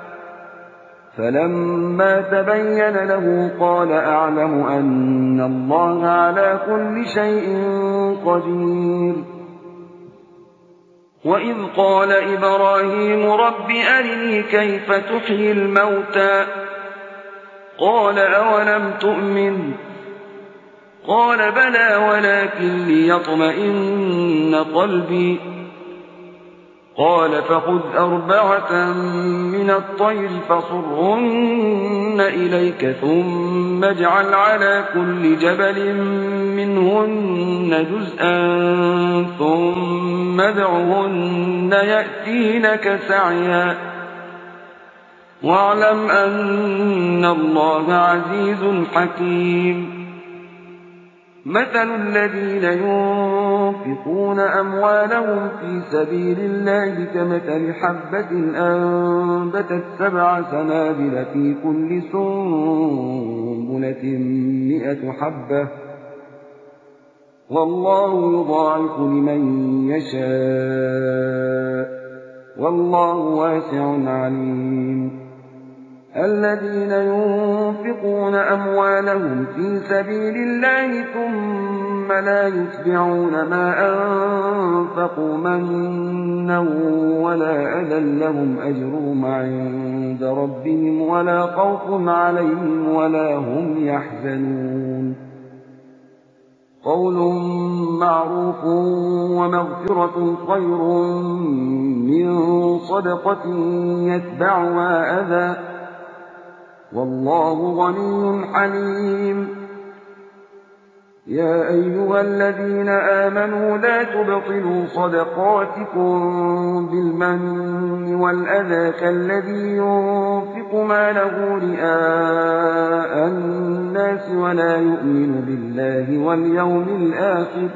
فلما تبين له قال أعلم أن الله على كل شيء قدير وإذ قال إبراهيم رب أرني كيف تحيي الموتى قال أولم تؤمن قال بلى ولكن ليطمئن قلبي قال فخذ أربعة من الطير فصرهن إليك ثم اجعل على كل جبل منهن جزءا ثم ادعهن يأتينك سعيا واعلم أن الله عزيز حكيم مثل الذين ينفقون أموالهم في سبيل الله كمثل حبة أنبتت سبع سنابل في كل سنبلة مئة حبة والله يضاعف لمن يشاء والله واسع عليم الذين ينفقون أموالهم في سبيل الله ثم لا يتبعون ما أنفقوا منا ولا أذى لهم أجرهم عند ربهم ولا خوف عليهم ولا هم يحزنون قول معروف ومغفرة خير من صدقة يتبعها أذى والله غني حليم يا أيها الذين آمنوا لا تبطلوا صدقاتكم بالمن والأذى كالذي ينفق ماله رئاء الناس ولا يؤمن بالله واليوم الآخر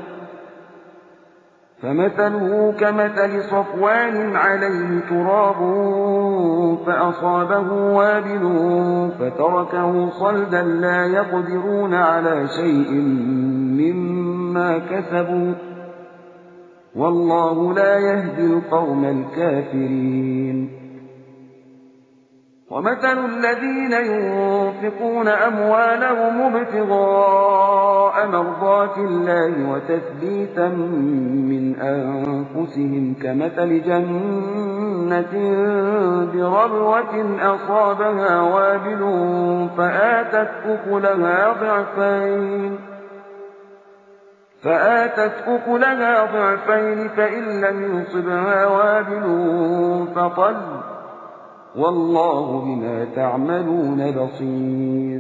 فمثله كمثل صفوان عليه تراب فأصابه وابل فتركه صلدا لا يقدرون على شيء مما كسبوا والله لا يهدي القوم الكافرين ومثل الذين ينفقون أموالهم ابتغاء مرضات الله وتثبيتا من أنفسهم كمثل جنة بربوة أصابها وابل فآتت أكلها ضعفين فآتت أكلها ضعفين فإن لم يصبها وابل فطل والله بما تعملون بصير.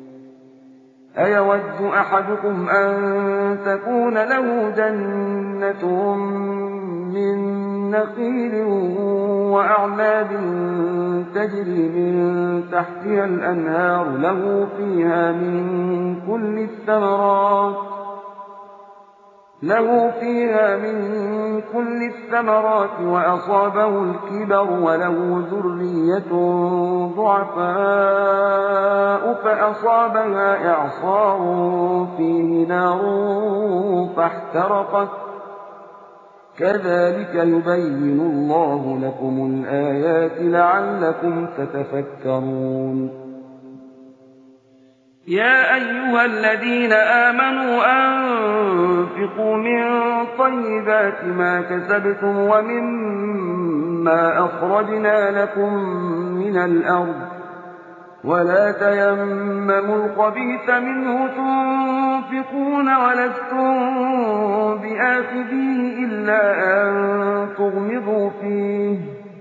أيود أحدكم أن تكون له جنة من نخيل وأعناب تجري من تحتها الأنهار له فيها من كل الثمرات له فيها من كل الثمرات وأصابه الكبر وله ذرية ضعفاء فأصابها إعصار فيه نار فاحترقت كذلك يبين الله لكم الآيات لعلكم تتفكرون. يا أيها الذين آمنوا أنفقوا من طيبات ما كسبتم ومما أخرجنا لكم من الأرض ولا تيمموا الخبيث منه تنفقون ولستم بآخذيه إلا أن تغمضوا فيه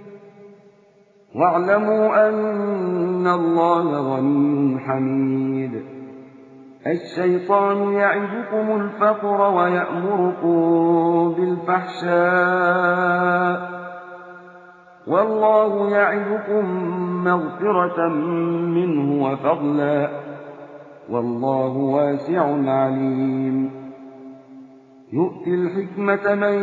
واعلموا أن الله غني حميد. الشيطان يعدكم الفقر ويأمركم بالفحشاء والله يعدكم مغفرة منه وفضلا والله واسع عليم. يؤتي الحكمة من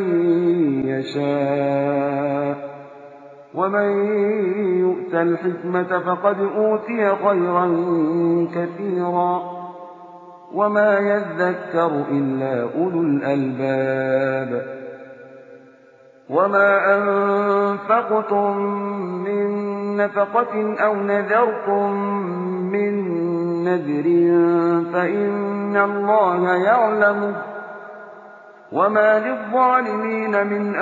يشاء ومن يؤت الحكمة فقد أوتي خيرا كثيرا وما يذكر إلا أولو الألباب. وما أنفقتم من نفقة أو نذرتم من نذر فإن الله يعلمه وما للظالمين من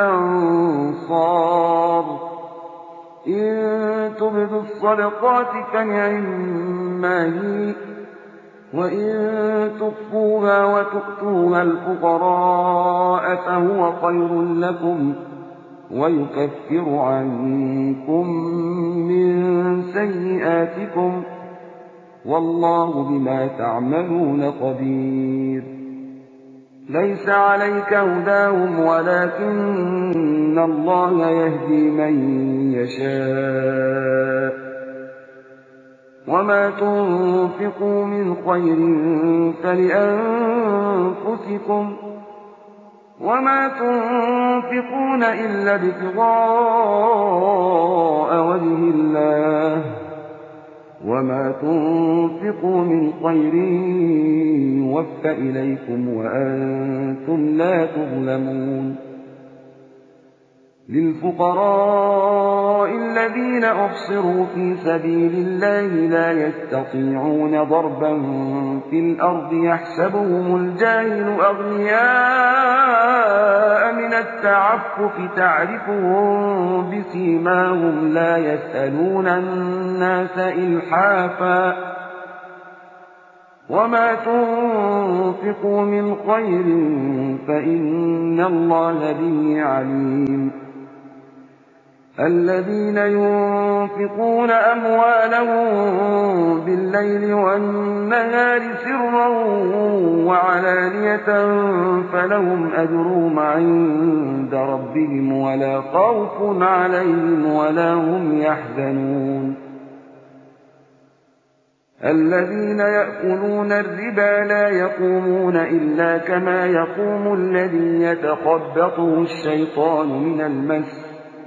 أنصار. إن تبدوا الصدقات فنعما هي وإن تخفوها وتؤتوها الفقراء فهو خير لكم ويكفر عنكم من سيئاتكم والله بما تعملون خبير. ليس عليك هداهم ولكن الله يهدي من يشاء وما تنفقوا من خير فلأنفسكم وما تنفقون إلا ابتغاء وجه الله وما تنفقوا من خير يوفى إليكم وأنتم لا تظلمون. للفقراء الذين أحصروا في سبيل الله لا يستطيعون ضربا في الأرض يحسبهم الجاهل أغنياء من التعفف تعرفهم بسيماهم لا يسألون الناس إلحافا وما تنفقوا من خير فإن الله به عليم. الذين ينفقون أموالهم بالليل والنهار سرا وعلانية فلهم أجرهم عند ربهم ولا خوف عليهم ولا هم يحزنون. الذين يأكلون الربا لا يقومون إلا كما يقوم الذي يتخبطه الشيطان من المس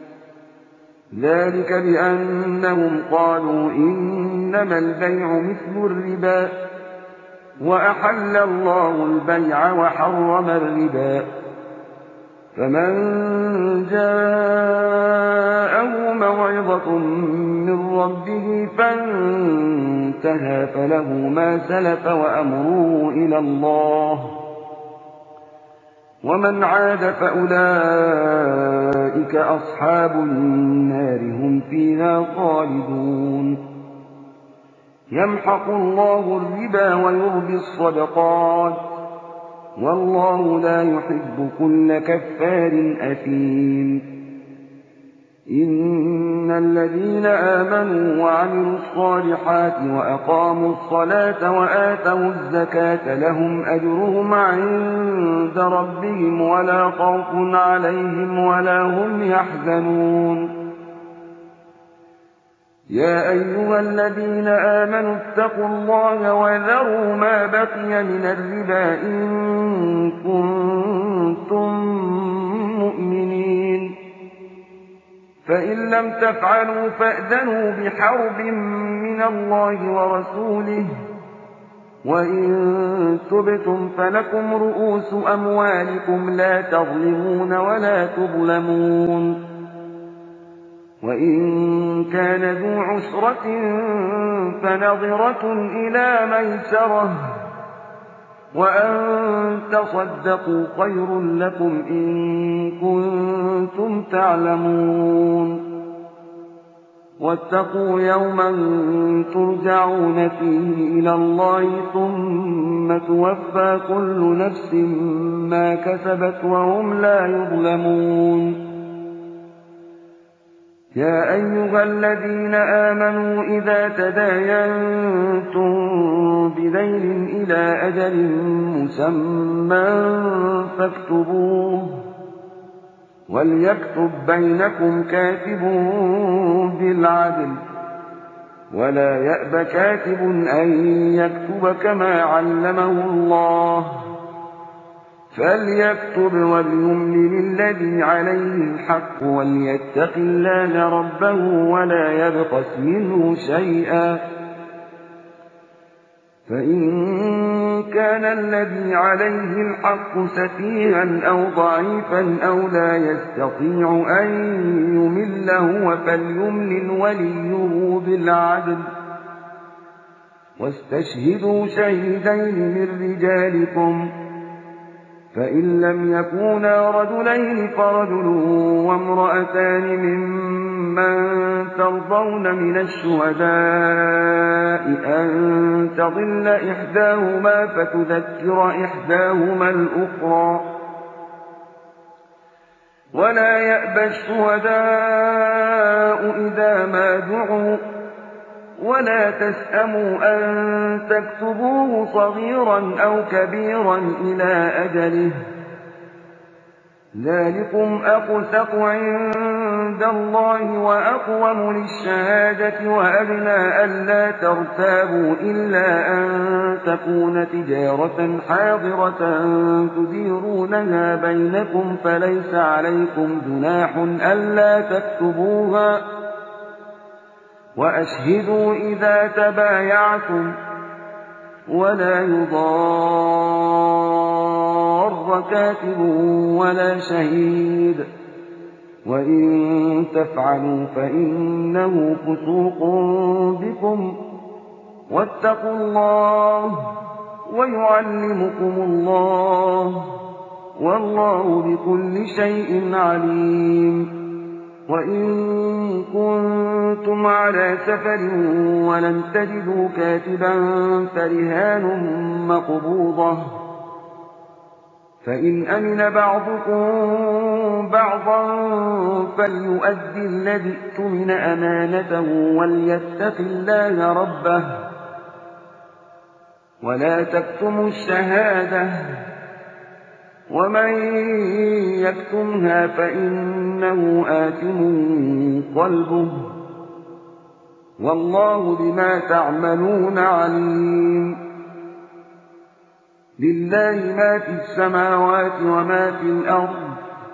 ذلك بأنهم قالوا إنما البيع مثل الربا وأحل الله البيع وحرم الربا. فمن جاءه موعظة من ربه فانتهى فله ما سلف وأمره إلى الله، ومن عاد فأولئك أصحاب النار هم فيها خالدون. يمحق الله الربا ويربي الصدقات، والله لا يحب كل كفار أثيم. إن الذين آمنوا وعملوا الصالحات وأقاموا الصلاة وآتوا الزكاة لهم أجرهم عند ربهم ولا خوف عليهم ولا هم يحزنون. يا أيها الذين آمنوا اتقوا الله وذروا ما بقي من الربا إن كنتم مؤمنين، فإن لم تفعلوا فأذنوا بحرب من الله ورسوله، وإن تبتم فلكم رؤوس أموالكم لا تظلمون ولا تظلمون. وإن كان ذو عسرة فنظرة إلى ميسرة، وأن تصدقوا خير لكم إن كنتم تعلمون. واتقوا يوما ترجعون فيه إلى الله ثم توفى كل نفس ما كسبت وهم لا يظلمون. يا أيها الذين آمنوا إذا تداينتم بدين إلى أجل مسمى فاكتبوه، وليكتب بينكم كاتب بالعدل، ولا يأب كاتب أن يكتب كما علمه الله، فليكتب وليملل الذي عليه الحق وليتق الله ربه ولا يبخس منه شيئا. فإن كان الذي عليه الحق سفيها أو ضعيفا أو لا يستطيع أن يمل هو فليملل وليه بالعدل، واستشهدوا شهيدين من رجالكم، فإن لم يكونا رجلين فرجل وامرأتان ممن ترضون من الشهداء أن تضل إحداهما فتذكر إحداهما الأخرى، ولا يأبى الشهداء إذا ما دعوا، ولا تسأموا أن تكتبوه صغيرا أو كبيرا إلى أجله، ذلكم أقسط عند الله وأقوم للشهادة وأدنى ألا ترتابوا إلا أن تكون تجارة حاضرة تديرونها بينكم فليس عليكم جناح ألا تكتبوها، وأشهدوا إذا تبايعتم، ولا يضار كاتب ولا شهيد، وإن تفعلوا فإنه فسوق بكم، واتقوا الله ويعلمكم الله، والله بكل شيء عليم. وإن كنتم على سفر ولم تجدوا كاتبا فرهان مقبوضة، فإن أمن بعضكم بعضا فليؤدي الذي اؤتمن أمانته وليتق الله ربه، ولا تكتموا الشهادة، ومن يكتمها فإنه آثم قلبه، والله بما تعملون عليم. لله ما في السماوات وما في الأرض،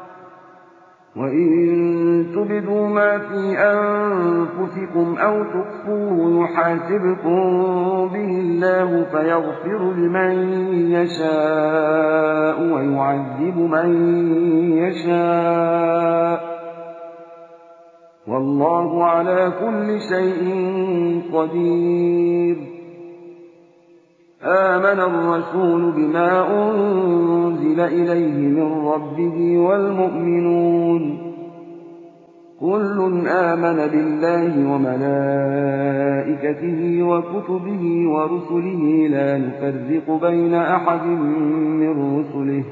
وإن تبدوا ما في أنفسكم أو تخفوه يحاسبكم به الله فيغفر لمن يشاء ويعذب من يشاء، والله على كل شيء قدير. آمن الرسول بما أنزل إليه من ربه والمؤمنون كل آمن بالله وملائكته وكتبه ورسله لا نفرق بين أحد من رسله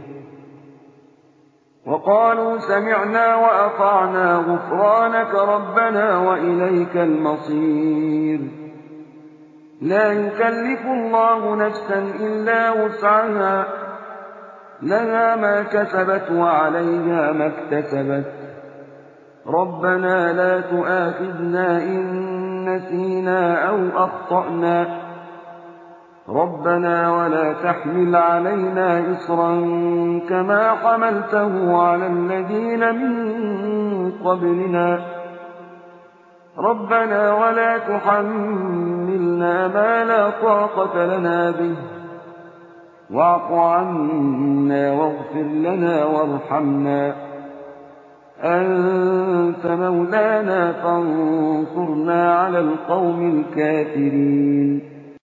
وقالوا سمعنا وأطعنا غفرانك ربنا وإليك المصير. لا يكلف الله نفسا إلا وسعها لها ما كسبت وعليها ما اكتسبت ربنا لا تؤاخذنا إن نسينا أو أخطأنا ربنا ولا تحمل علينا إصرا كما حملته على الذين من قبلنا ربنا ولا تحملنا ما لا طاقة لنا به واعف عنا واغفر لنا وارحمنا أنت مولانا فانصرنا على القوم الكافرين.